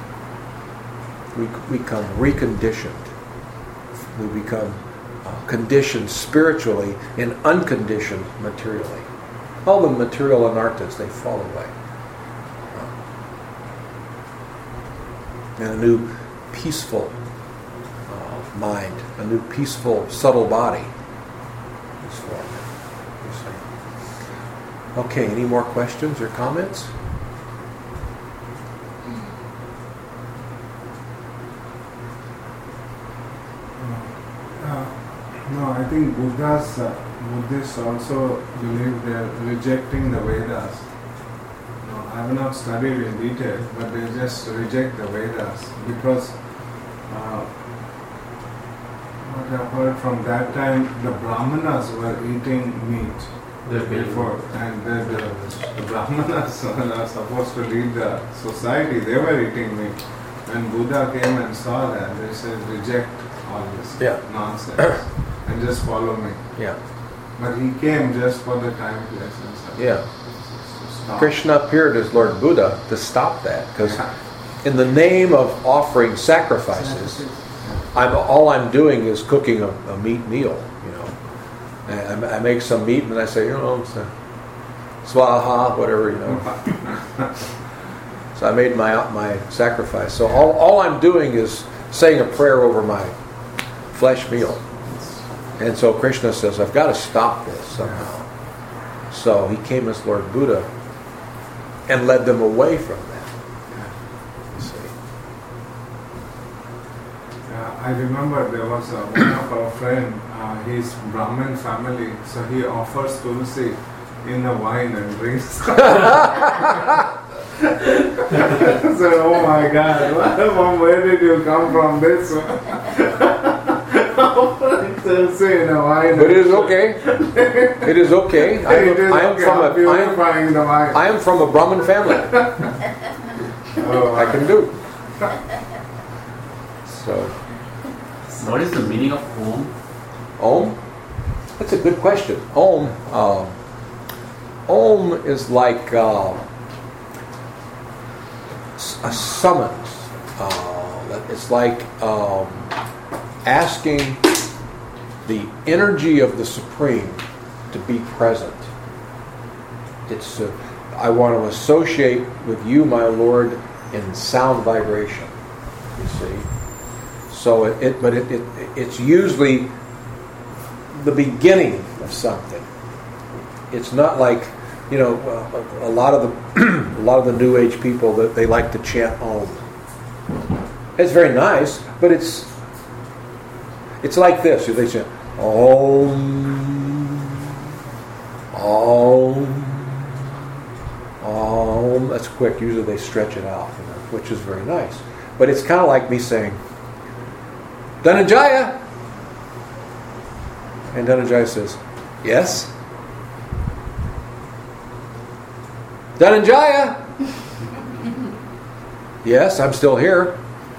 Speaker 1: We become reconditioned. We become conditioned spiritually and unconditioned materially. All the material anarthas, they fall away. And a new peaceful mind, a new peaceful, subtle body is formed. You see. Okay, any more questions or comments?
Speaker 2: No, I think Buddhists also believe they're rejecting the Vedas. No, I have not studied in detail, but they just reject the Vedas because what I've heard from that time, the Brahmanas were eating meat before, and the Brahmanas are supposed to lead the society. They were eating meat. When Buddha came and saw that, they said, reject all this nonsense and just follow me.
Speaker 1: Yeah.
Speaker 2: But he came just for the time, place, and stuff.
Speaker 1: Yeah. Krishna appeared as Lord Buddha to stop that, because in the name of offering sacrifices, all I'm doing is cooking a meat meal. You know, I make some meat and I say, swaha, whatever, you know. So I made my sacrifice. So all I'm doing is saying a prayer over my flesh meal. And so Krishna says, I've got to stop this somehow. So he came as Lord Buddha and led them away from that. You see.
Speaker 2: I remember there was one of our friend, his Brahmin family, so he offers tulsi in the wine and drinks. So, oh my God, where did you come from this? Tulsi in the wine.
Speaker 1: But it is okay. It is okay. I am from a Brahmin family. I can do. So.
Speaker 4: What is the meaning of Om?
Speaker 1: Om? That's a good question. Om is like a summons. It's like asking the energy of the Supreme to be present. It's I want to associate with you, my Lord, in sound vibration. You see. So it's usually the beginning of something. It's not like, you know, a lot of the New Age people that they like to chant Om. It's very nice, but it's like this. They chant Om, Om, Om. That's quick. Usually they stretch it out, you know, which is very nice. But it's kind of like me saying Dhananjaya. And Dhananjaya says, yes. Dhananjaya. Yes, I'm still here.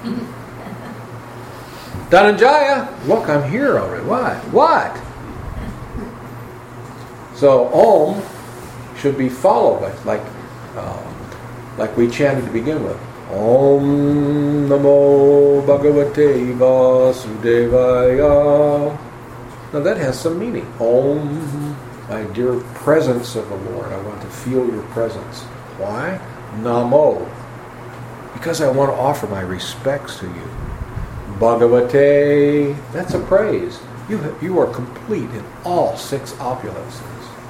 Speaker 1: Dhananjaya. Look, I'm here already. What? So Om should be followed by, like we chanted to begin with. Om Namo Bhagavate Vasudevaya. Now that has some meaning. Om, my dear presence of the Lord. I want to feel your presence. Why? Namo. Because I want to offer my respects to you. Bhagavate, that's a praise. You are complete in all 6 opulences.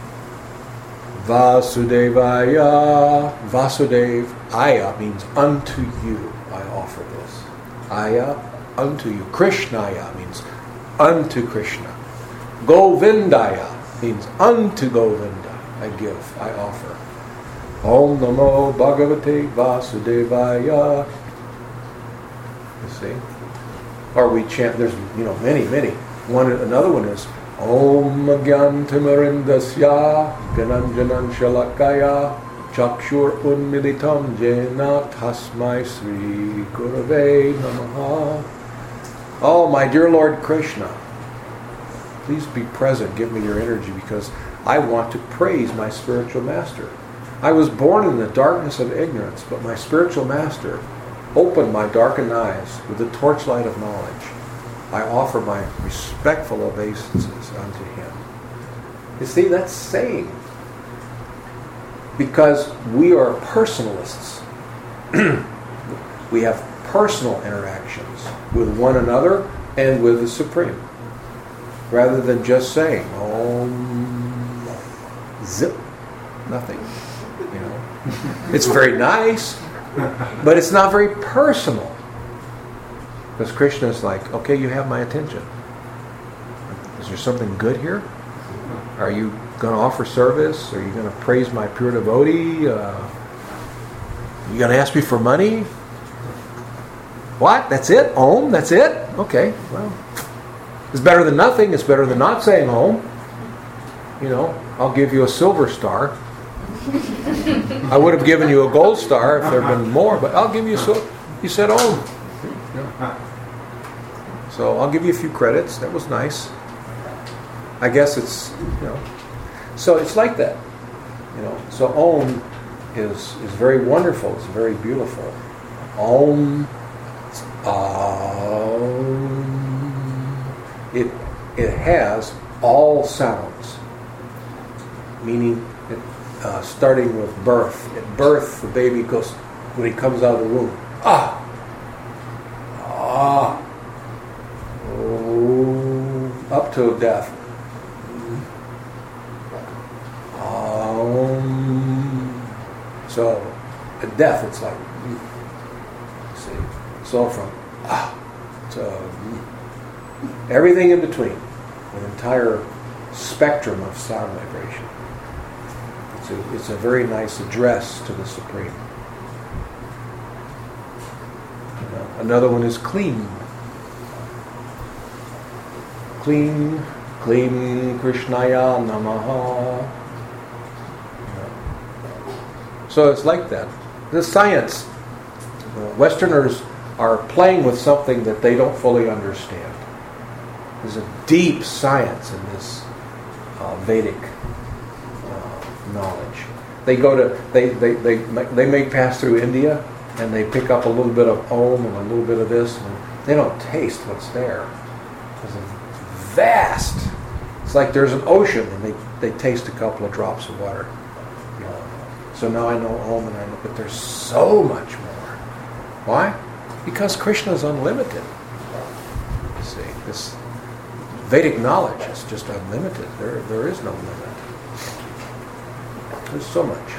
Speaker 1: Vasudevaya. Vasudev. Aya means unto you I offer this. Aya, unto you. Krishnaya means unto Krishna. Govindaya means unto Govinda I give, I offer. Om Namo Bhagavate Vasudevaya. You see? Or we chant, there's many. Another one is Om Agyantimarindasya Gananjanan Shalakaya Chakshur Unmilitam Jena Tasmai Sri Gurave Namaha. Oh, my dear Lord Krishna, please be present, give me your energy, because I want to praise my spiritual master. I was born in the darkness of ignorance, but my spiritual master opened my darkened eyes with the torchlight of knowledge. I offer my respectful obeisances unto him. You see, that's saying. Because we are personalists. We have personal interactions with one another and with the Supreme. Rather than just saying, Om, zip, nothing. You know, it's very nice, but it's not very personal. Because Krishna is like, okay, you have my attention. Is there something good here? Are you going to offer service? Are you going to praise my pure devotee? You going to ask me for money? What? That's it? Om? That's it? Okay, well, it's better than nothing. It's better than not saying Om. You know, I'll give you a silver star. I would have given you a gold star if there had been more, but I'll give you you said Om. So I'll give you a few credits. That was nice. I guess it's, you know. So it's like that. You know. So Om is very wonderful. It's very beautiful. Om. It has all sounds. Meaning starting with birth. At birth the baby goes, when he comes out of the womb, ah. Up to death. So at death it's like, see. So from to everything in between, an entire spectrum of sound vibration. It's a very nice address to the Supreme. You know, another one is clean. Clean, clean Krishnaya Namaha. So it's like that. The science. Westerners are playing with something that they don't fully understand. There's a deep science in this Vedic knowledge. They go to they may pass through India and they pick up a little bit of Om and a little bit of this, and they don't taste what's there. It's vast. It's like there's an ocean and they taste a couple of drops of water. You know. So now I know Om and I know, but there's so much more. Why? Because Krishna is unlimited. You see, this Vedic knowledge is just unlimited. There is no limit. There's so much.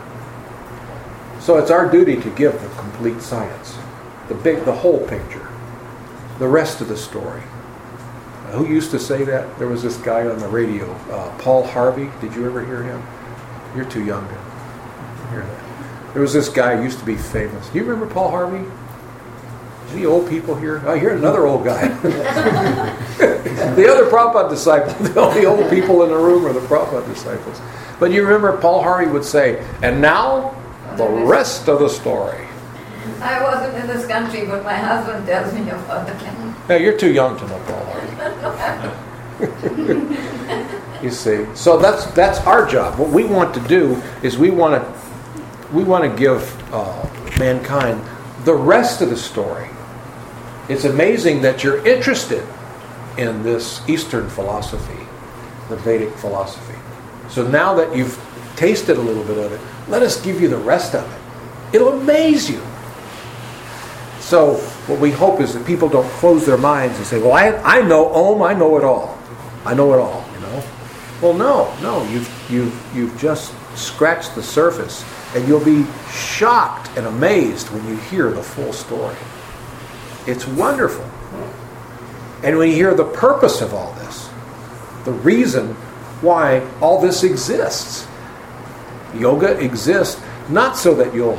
Speaker 1: So it's our duty to give the complete science, the whole picture, the rest of the story. Who used to say that? There was this guy on the radio, Paul Harvey. Did you ever hear him? You're too young to hear that. There was this guy who used to be famous. Do you remember Paul Harvey? Any old people here? Oh, here's another old guy. The other Prabhupada disciple. The only old people in the room are the Prabhupada disciples. But you remember Paul Harvey would say, and now the rest of the story.
Speaker 5: I wasn't in this country, but my husband tells me about it.
Speaker 1: Yeah, you're too young to know Paul Harvey. You see, so that's our job. What we want to do is we want to give mankind the rest of the story. It's amazing that you're interested in this Eastern philosophy, the Vedic philosophy. So now that you've tasted a little bit of it, let us give you the rest of it. It'll amaze you. So what we hope is that people don't close their minds and say, well, I know Om, I know it all. I know it all, you know. Well, no, you've just scratched the surface, and you'll be shocked and amazed when you hear the full story. It's wonderful. And when you hear the purpose of all this, the reason why all this exists. Yoga exists not so that you'll,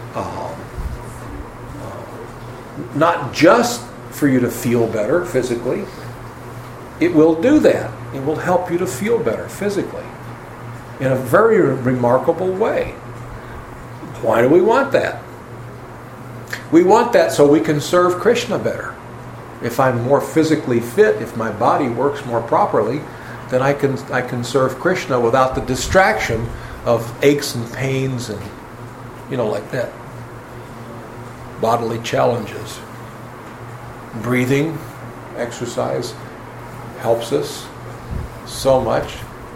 Speaker 1: not just for you to feel better physically. It will do that. It will help you to feel better physically in a very remarkable way. Why do we want that? We want that so we can serve Krishna better. If I'm more physically fit, if my body works more properly, then I can serve Krishna without the distraction of aches and pains and, like that. Bodily challenges. Breathing, exercise helps us so much.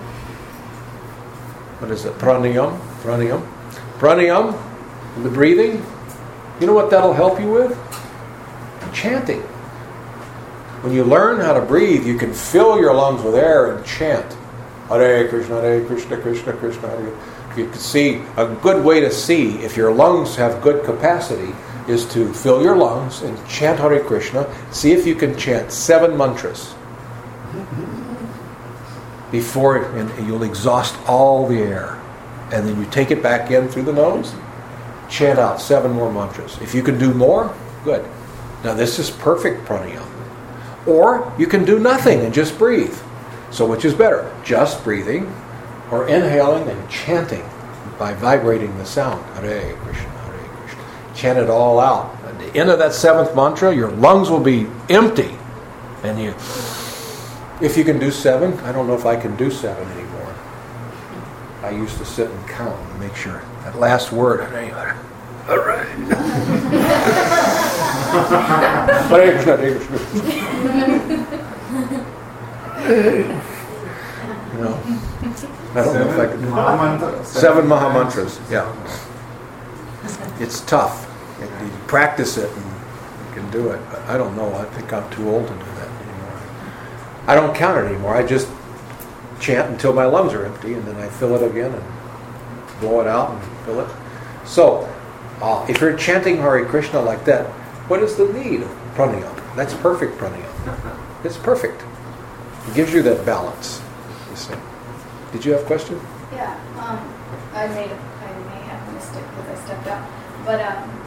Speaker 1: What is it? Pranayam, the breathing. You know what that'll help you with? Chanting. When you learn how to breathe, you can fill your lungs with air and chant Hare Krishna, Krishna Krishna, Hare. You can see, a good way to see if your lungs have good capacity is to fill your lungs and chant Hare Krishna. See if you can chant 7 mantras before, and you'll exhaust all the air. And then you take it back in through the nose, chant out 7 more mantras. If you can do more, good. Now this is perfect pranayama. Or you can do nothing and just breathe. So which is better? Just breathing or inhaling and chanting by vibrating the sound. Hare Krishna, Hare Krishna. Chant it all out. At the end of that 7th mantra, your lungs will be empty. And you, if you can do 7, I don't know if I can do 7 anymore. I used to sit and count and make sure that last word. Hare Krishna, Hare Krishna. You know, I don't know if I can do 7 Maha Mantras. Yeah, it's tough. You practice it and you can do it. But I don't know. I think I'm too old to do that anymore. I don't count it anymore. I just chant until my lungs are empty, and then I fill it again and blow it out and fill it. So, if you're chanting Hare Krishna like that, what is the need of pranayama? That's perfect pranayama. It's perfect. It gives you that balance. You see. Did you have a question?
Speaker 6: Yeah, I may have missed it because I stepped out. But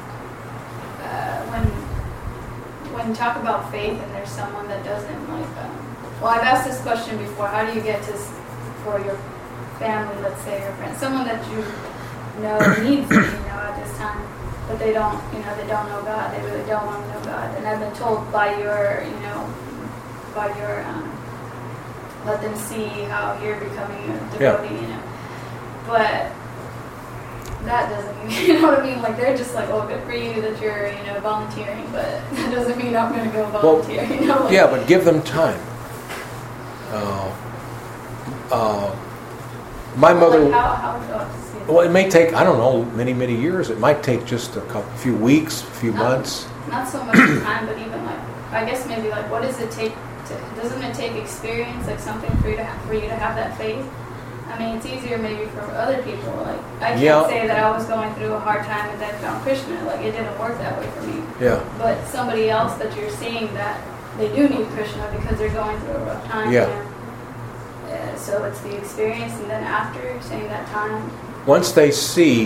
Speaker 6: when you talk about faith and there's someone that doesn't well, I've asked this question before. How do you get to, for your family, let's say, your friends, someone that you know needs it, at this time, but they don't know God. They really don't want to know God. And I've been told by your let them see how you're becoming a devotee, But that doesn't mean, you know what I mean? Like, they're just like, oh, good for you that you're, volunteering, but that doesn't mean I'm going to go volunteer,
Speaker 1: Yeah, but give them time. My mother...
Speaker 6: How would you like to see it?
Speaker 1: Well, it may take, I don't know, many, many years. It might take just a few weeks, a few months.
Speaker 6: Not so much time, but even I guess maybe what does it take? Doesn't it take experience, something for you to have that faith? I mean, it's easier maybe for other people. I can't say that I was going through a hard time and then found Krishna. It didn't work that way for me.
Speaker 1: Yeah.
Speaker 6: But somebody else that you're seeing that they do need Krishna because they're going through a rough time.
Speaker 1: Yeah.
Speaker 6: So it's the experience, and then after saying that time.
Speaker 1: Once they see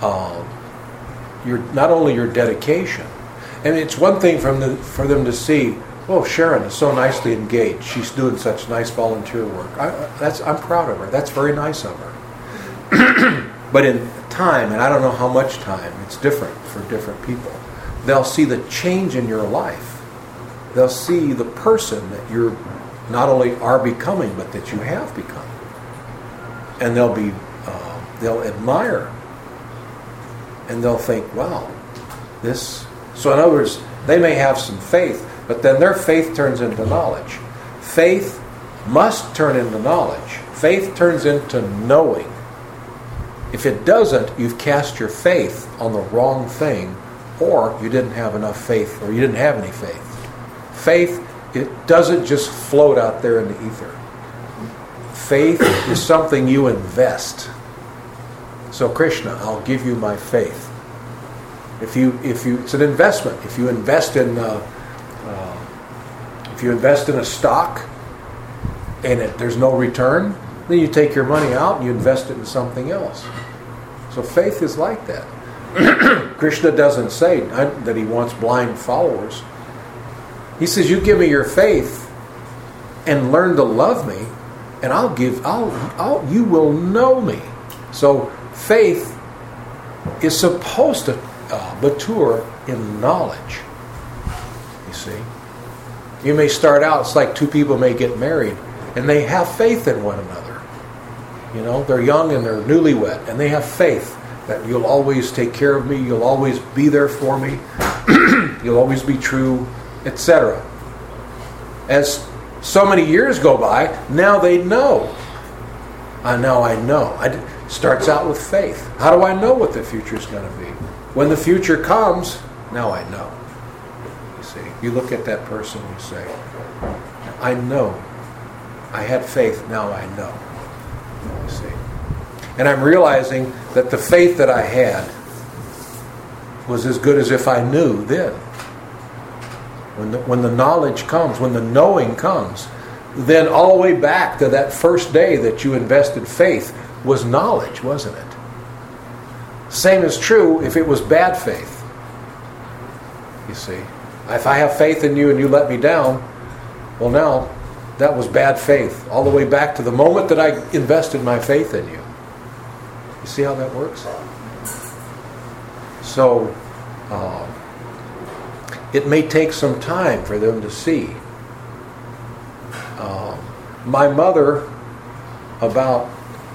Speaker 1: not only your dedication, and it's one thing for them to see, oh, Sharon is so nicely engaged. She's doing such nice volunteer work. I'm proud of her. That's very nice of her. But in time, and I don't know how much time, it's different for different people. They'll see the change in your life. They'll see the person that you're not only are becoming, but that you have become. And they'll admire. And they'll think, wow, this... So in other words, they may have some faith, but then their faith turns into knowledge. Faith must turn into knowledge. Faith turns into knowing. If it doesn't, you've cast your faith on the wrong thing, or you didn't have enough faith, or you didn't have any faith. Faith, it doesn't just float out there in the ether. Faith is something you invest. So Krishna, I'll give you my faith. If you, it's an investment. If you invest in a stock and there's no return, then you take your money out and you invest it in something else. So faith is like that. Krishna doesn't say that he wants blind followers. He says, you give me your faith and learn to love me, and you will know me. So faith is supposed to mature in knowledge. You see, you may start out, it's like two people may get married and they have faith in one another. They're young and they're newlywed, and they have faith that you'll always take care of me, you'll always be there for me, you'll always be true, etc. As so many years go by, now they know. Now I know. It starts out with faith. How do I know what the future is going to be? When the future comes, now I know. You see. You look at that person and you say, I know. I had faith, now I know. You see. And I'm realizing that the faith that I had was as good as if I knew then. When the knowledge comes, when the knowing comes, then all the way back to that first day that you invested faith was knowledge, wasn't it? Same is true if it was bad faith. You see. If I have faith in you and you let me down, well now, that was bad faith. All the way back to the moment that I invested my faith in you. You see how that works? So, it may take some time for them to see. My mother, about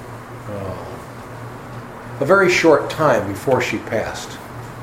Speaker 1: a very short time before she passed,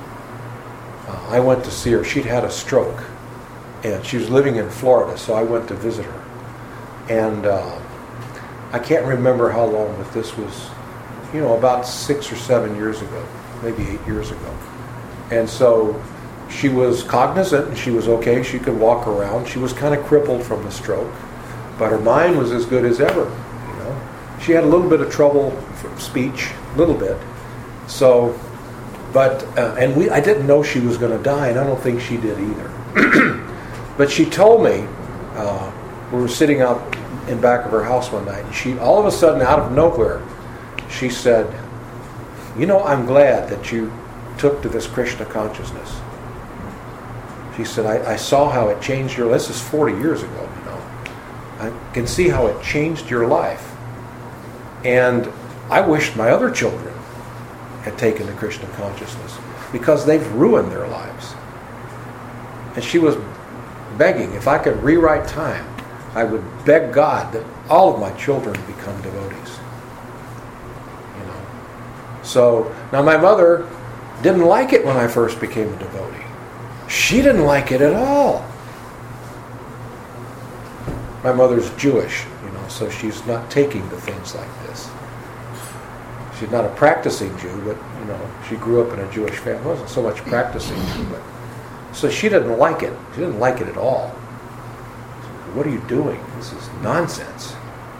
Speaker 1: I went to see her. She'd had a stroke, and she was living in Florida, so I went to visit her. And I can't remember how long, but this was, about 6 or 7 years ago, maybe 8 years ago. And so she was cognizant and she was okay. She could walk around. She was kind of crippled from the stroke, but her mind was as good as ever. She had a little bit of trouble from speech, a little bit. So, but I didn't know she was going to die, and I don't think she did either. But she told me, we were sitting out in back of her house one night, and she all of a sudden, out of nowhere, she said, I'm glad that you took to this Krishna consciousness. She said, I saw how it changed your life. This is 40 years ago, I can see how it changed your life. And I wished my other children had taken to Krishna consciousness because they've ruined their lives. And she was begging, if I could rewrite time, I would beg God that all of my children become devotees. So, now my mother didn't like it when I first became a devotee. She didn't like it at all. My mother's Jewish, so she's not taking to things like this. She's not a practicing Jew, but, she grew up in a Jewish family. Wasn't so much practicing Jew, but... So she didn't like it. She didn't like it at all. What are you doing? This is nonsense.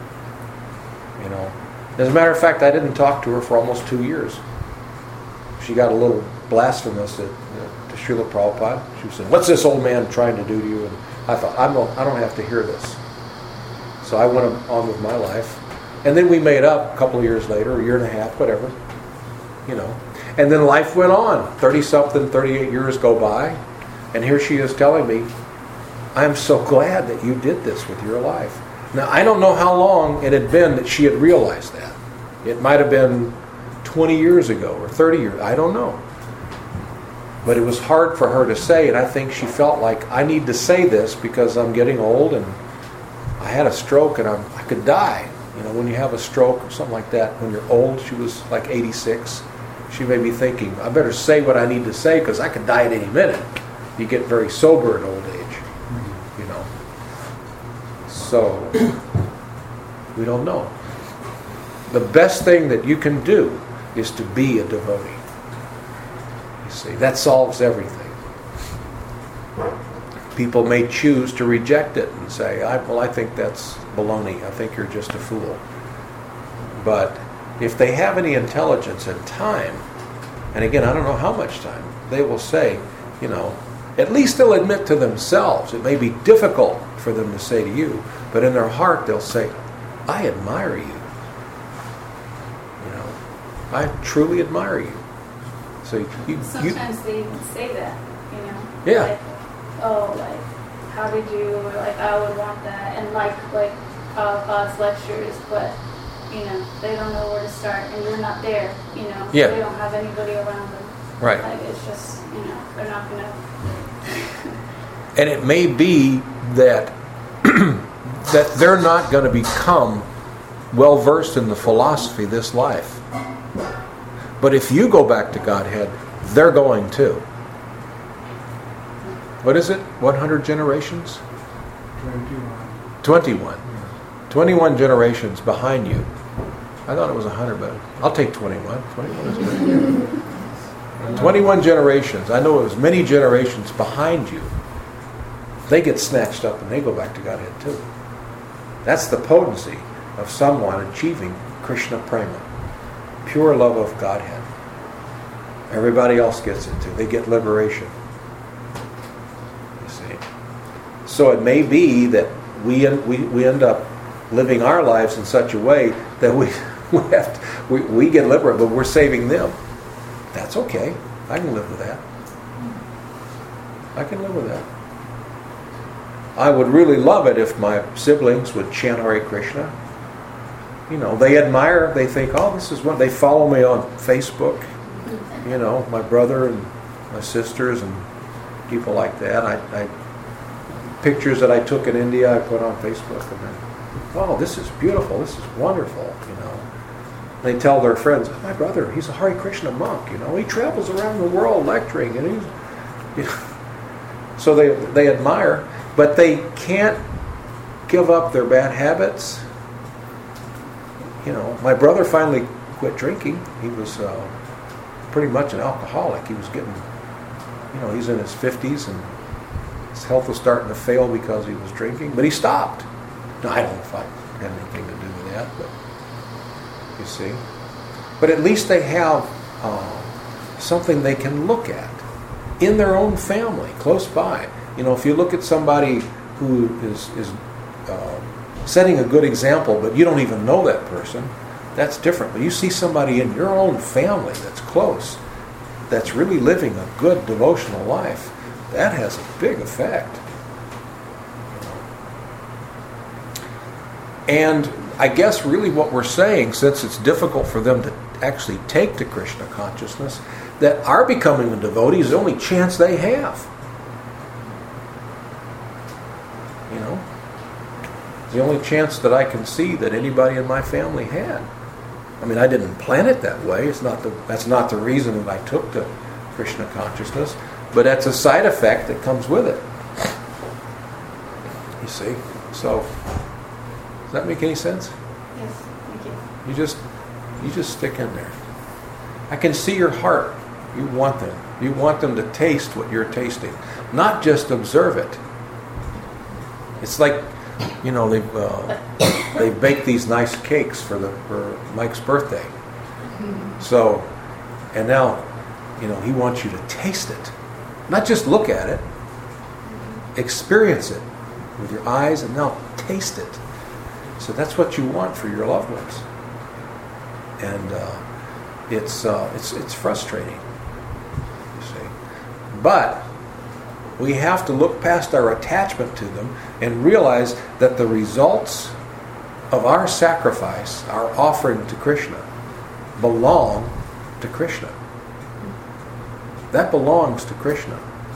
Speaker 1: As a matter of fact, I didn't talk to her for almost 2 years. She got a little blasphemous to Srila Prabhupada. She was saying, "What's this old man trying to do to you?" And I thought, I don't have to hear this. So I went on with my life. And then we made up a couple of years later, a year and a half, whatever. And then life went on. 30-something, 38 years go by. And here she is telling me, I'm so glad that you did this with your life. Now, I don't know how long it had been that she had realized that. It might have been 20 years ago or 30 years. I don't know. But it was hard for her to say, and I think she felt like, I need to say this because I'm getting old and I had a stroke and I could die. When you have a stroke or something like that, when you're old, she was like 86. She may be thinking, I better say what I need to say because I could die at any minute. You get very sober at old age. So, we don't know. The best thing that you can do is to be a devotee. You see, that solves everything. People may choose to reject it and say, I think that's baloney. I think you're just a fool. But if they have any intelligence and time, and again, I don't know how much time, they will say, at least they'll admit to themselves. It may be difficult for them to say to you, but in their heart they'll say, I admire you. I truly admire you. So
Speaker 6: sometimes they even say that,
Speaker 1: Yeah.
Speaker 6: How did you, I would want that, and Prabhupada's lectures, but, they don't know where to start, and you're not there,
Speaker 1: Yeah.
Speaker 6: They don't have anybody around them.
Speaker 1: Right.
Speaker 6: It's just, they're not going to...
Speaker 1: And it may be that that they're not going to become well versed in the philosophy this life. But if you go back to Godhead, they're going too. What is it? 100 generations? 21. 21 generations behind you. I thought it was 100, but I'll take 21. 21 is good. 21 generations. I know it was many generations behind you. they get snatched up and they go back to Godhead too. That's the potency of someone achieving Krishna Prema, pure love of Godhead. Everybody else gets it too. They get liberation. You see. So it may be that we end up living our lives in such a way that we get liberated, but we're saving them. That's okay. I can live with that. I can live with that. I would really love it if my siblings would chant Hare Krishna. You know, they admire, they think, oh, this is what, they follow me on Facebook. You know, my brother and my sisters and people like that. I pictures that I took in India, I put on Facebook, and then, oh, this is beautiful, this is wonderful, you know. They tell their friends, my brother, he's a Hare Krishna monk, you know, he travels around the world lecturing, and he's, you know. So they admire, but they can't give up their bad habits. You know, my brother finally quit drinking. He was pretty much an alcoholic. He was getting, you know, he's in his 50s and his health was starting to fail because he was drinking, but he stopped. Now, I don't know if I had anything to do with that, but you see. But at least they have something they can look at in their own family, close by. You know, if you look at somebody who is setting a good example, but you don't even know that person, that's different. But you see somebody in your own family that's close, that's really living a good devotional life, that has a big effect. And I guess really what we're saying, since it's difficult for them to actually take to Krishna consciousness, that our becoming a devotee is the only chance they have. You know? The only chance that I can see that anybody in my family had. I mean, I didn't plan it that way. That's not the reason that I took to Krishna consciousness, but that's a side effect that comes with it. You see? So, does that make any sense?
Speaker 6: Yes, thank you.
Speaker 1: You just stick in there. I can see your heart. You want them. You want them to taste what you're tasting, not just observe it. It's like, you know, they bake these nice cakes for Mike's birthday. So, and now, you know, he wants you to taste it, not just look at it. Experience it with your eyes, and now taste it. So that's what you want for your loved ones, and it's frustrating. You see, but we have to look past our attachment to them and realize that the results of our sacrifice, our offering to Krishna, belong to Krishna. That belongs to Krishna.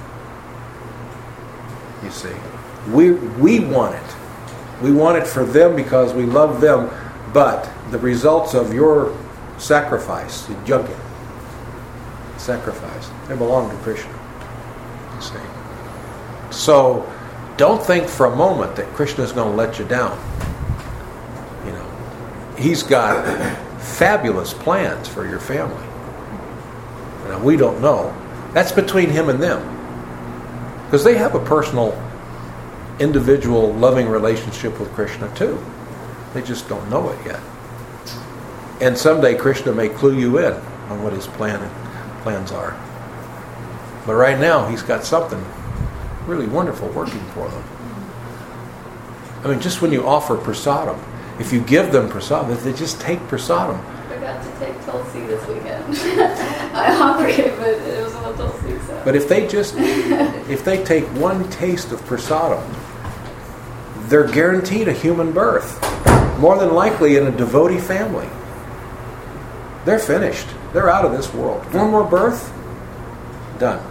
Speaker 1: You see, we want it. We want it for them because we love them, but the results of your sacrifice, the yajna, sacrifice, they belong to Krishna. You see. So, don't think for a moment that Krishna is going to let you down. You know, He's got fabulous plans for your family. Now, we don't know. That's between Him and them, because they have a personal, individual, loving relationship with Krishna too. They just don't know it yet. And someday Krishna may clue you in on what His plans are. But right now, He's got something really wonderful working for them. I mean, just when you offer prasadam, if you give them prasadam, they just take prasadam.
Speaker 6: I forgot to take Tulsi this weekend. I offered it, but it was all Tulsi. So.
Speaker 1: But if they take one taste of prasadam, they're guaranteed a human birth. More than likely in a devotee family. They're finished. They're out of this world. One more birth, done.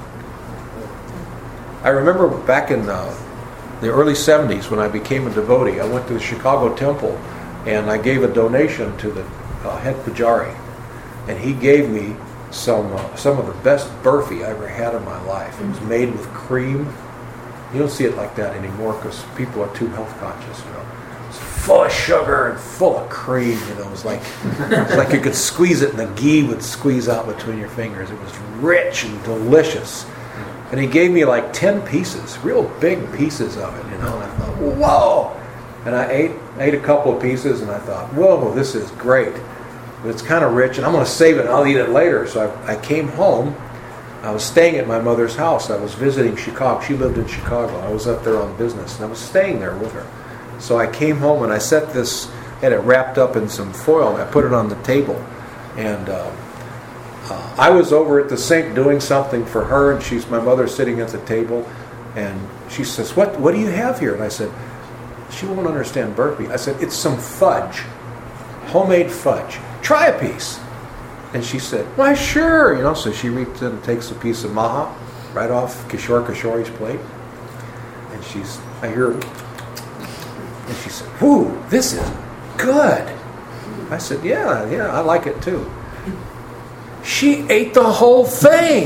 Speaker 1: I remember back in the early 70s when I became a devotee, I went to the Chicago temple and I gave a donation to the head pujari. And he gave me some of the best burfi I ever had in my life. It was made with cream. You don't see it like that anymore because people are too health conscious, you know. It's full of sugar and full of cream, you know. It was like you could squeeze it and the ghee would squeeze out between your fingers. It was rich and delicious. And he gave me like 10 pieces, real big pieces of it, And I thought, whoa! And I ate a couple of pieces, and I thought, whoa, this is great. But it's kind of rich, and I'm going to save it, and I'll eat it later. So I came home. I was staying at my mother's house. I was visiting Chicago. She lived in Chicago. I was up there on business, and I was staying there with her. So I came home, and I set this, had it wrapped up in some foil, and I put it on the table. And I was over at the sink doing something for her, and my mother sitting at the table, and she says, what do you have here? And I said, she won't understand Burpee. I said, it's some fudge, homemade fudge. Try a piece. And she said, why, sure. So she reaches in and takes a piece of maha right off Kishore Kishori's plate. And I hear her, and she said, whoo, this is good. I said, yeah, I like it too. She ate the whole thing.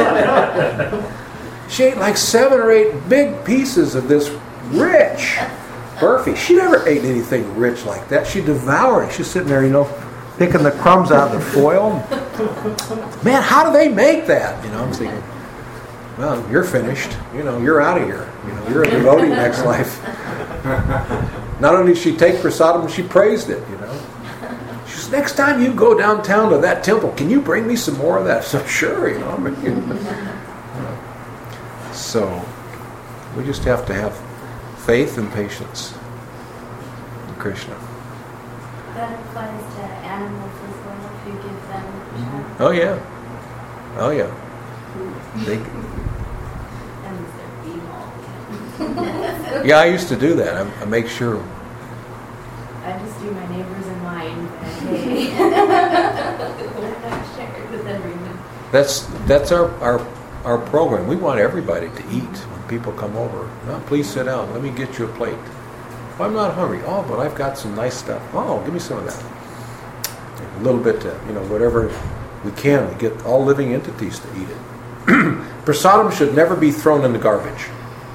Speaker 1: She ate like 7 or 8 big pieces of this rich Burpee. She never ate anything rich like that. She devoured it. She's sitting there, picking the crumbs out of the foil. Man, how do they make that? I'm thinking, well, you're finished. You're out of here. You're a devotee next life. Not only did she take prasadam, she praised it, She says, next time you go downtown to that temple, can you bring me some more of that? So sure, So we just have to have faith and patience in Krishna.
Speaker 7: That applies to animals as well, if you give them
Speaker 1: Oh yeah. They,
Speaker 7: and they're female.
Speaker 1: yeah, I used to do that. I make sure.
Speaker 7: I just do my neighbors in mind, and hey, they're not shared with everyone.
Speaker 1: That's our program. We want everybody to eat when people come over. No, please sit down. Let me get you a plate. Well, I'm not hungry. Oh, but I've got some nice stuff. Oh, give me some of that. A little bit, whatever we can. We get all living entities to eat it. Prasadam should never be thrown in the garbage.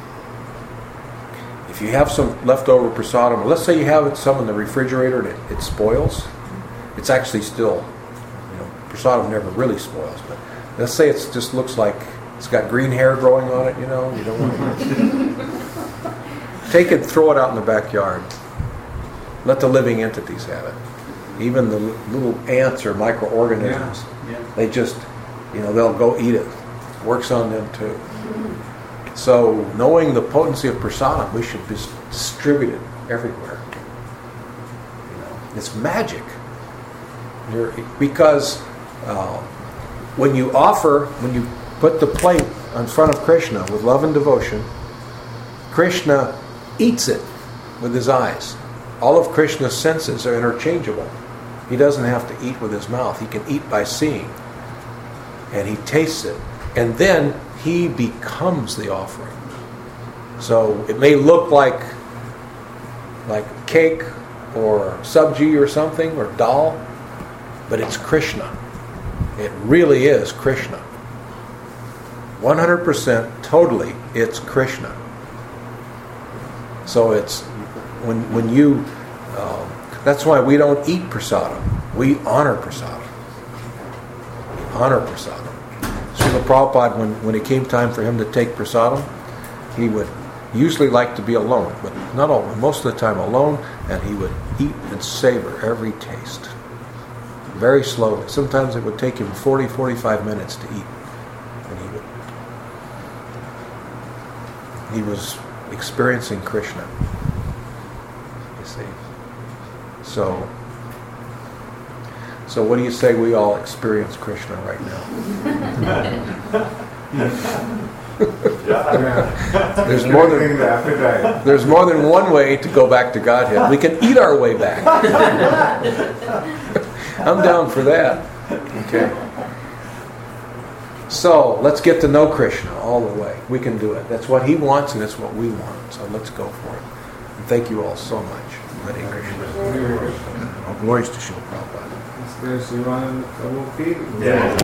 Speaker 1: If you have some leftover prasadam, let's say you have some in the refrigerator and it spoils, it's actually still, prasadam never really spoils, but let's say it just looks like it's got green hair growing on it, you don't want to take it, throw it out in the backyard. Let the living entities have it. Even the little ants or microorganisms, they just, they'll go eat it. Works on them too. So knowing the potency of prasadam, we should distribute it everywhere. It's magic. Because when you put the plate in front of Krishna with love and devotion, Krishna eats it with his eyes. All of Krishna's senses are interchangeable. He doesn't have to eat with his mouth. He can eat by seeing. And he tastes it. And then he becomes the offering. So it may look like cake or sabji or something or dal, but it's Krishna. It really is Krishna. 100% totally it's Krishna. So it's when you that's why we don't eat prasadam. We honor prasadam. We honor prasadam. Srila Prabhupada, when it came time for him to take prasadam, he would usually like to be alone, but not always, most of the time alone, and he would eat and savor every taste. Very slowly. Sometimes it would take him 40-45 minutes to eat. And he was experiencing Krishna. You see. So what do you say we all experience Krishna right now? There's more than one way to go back to Godhead. We can eat our way back. I'm down for that. Okay. So let's get to know Krishna all the way. We can do it. That's what he wants and that's what we want. So let's go for it. And thank you all so much. Hare Krishna. All glories to Srila Prabhupada.
Speaker 2: Is there Shivananda Prabhu?
Speaker 3: Yeah.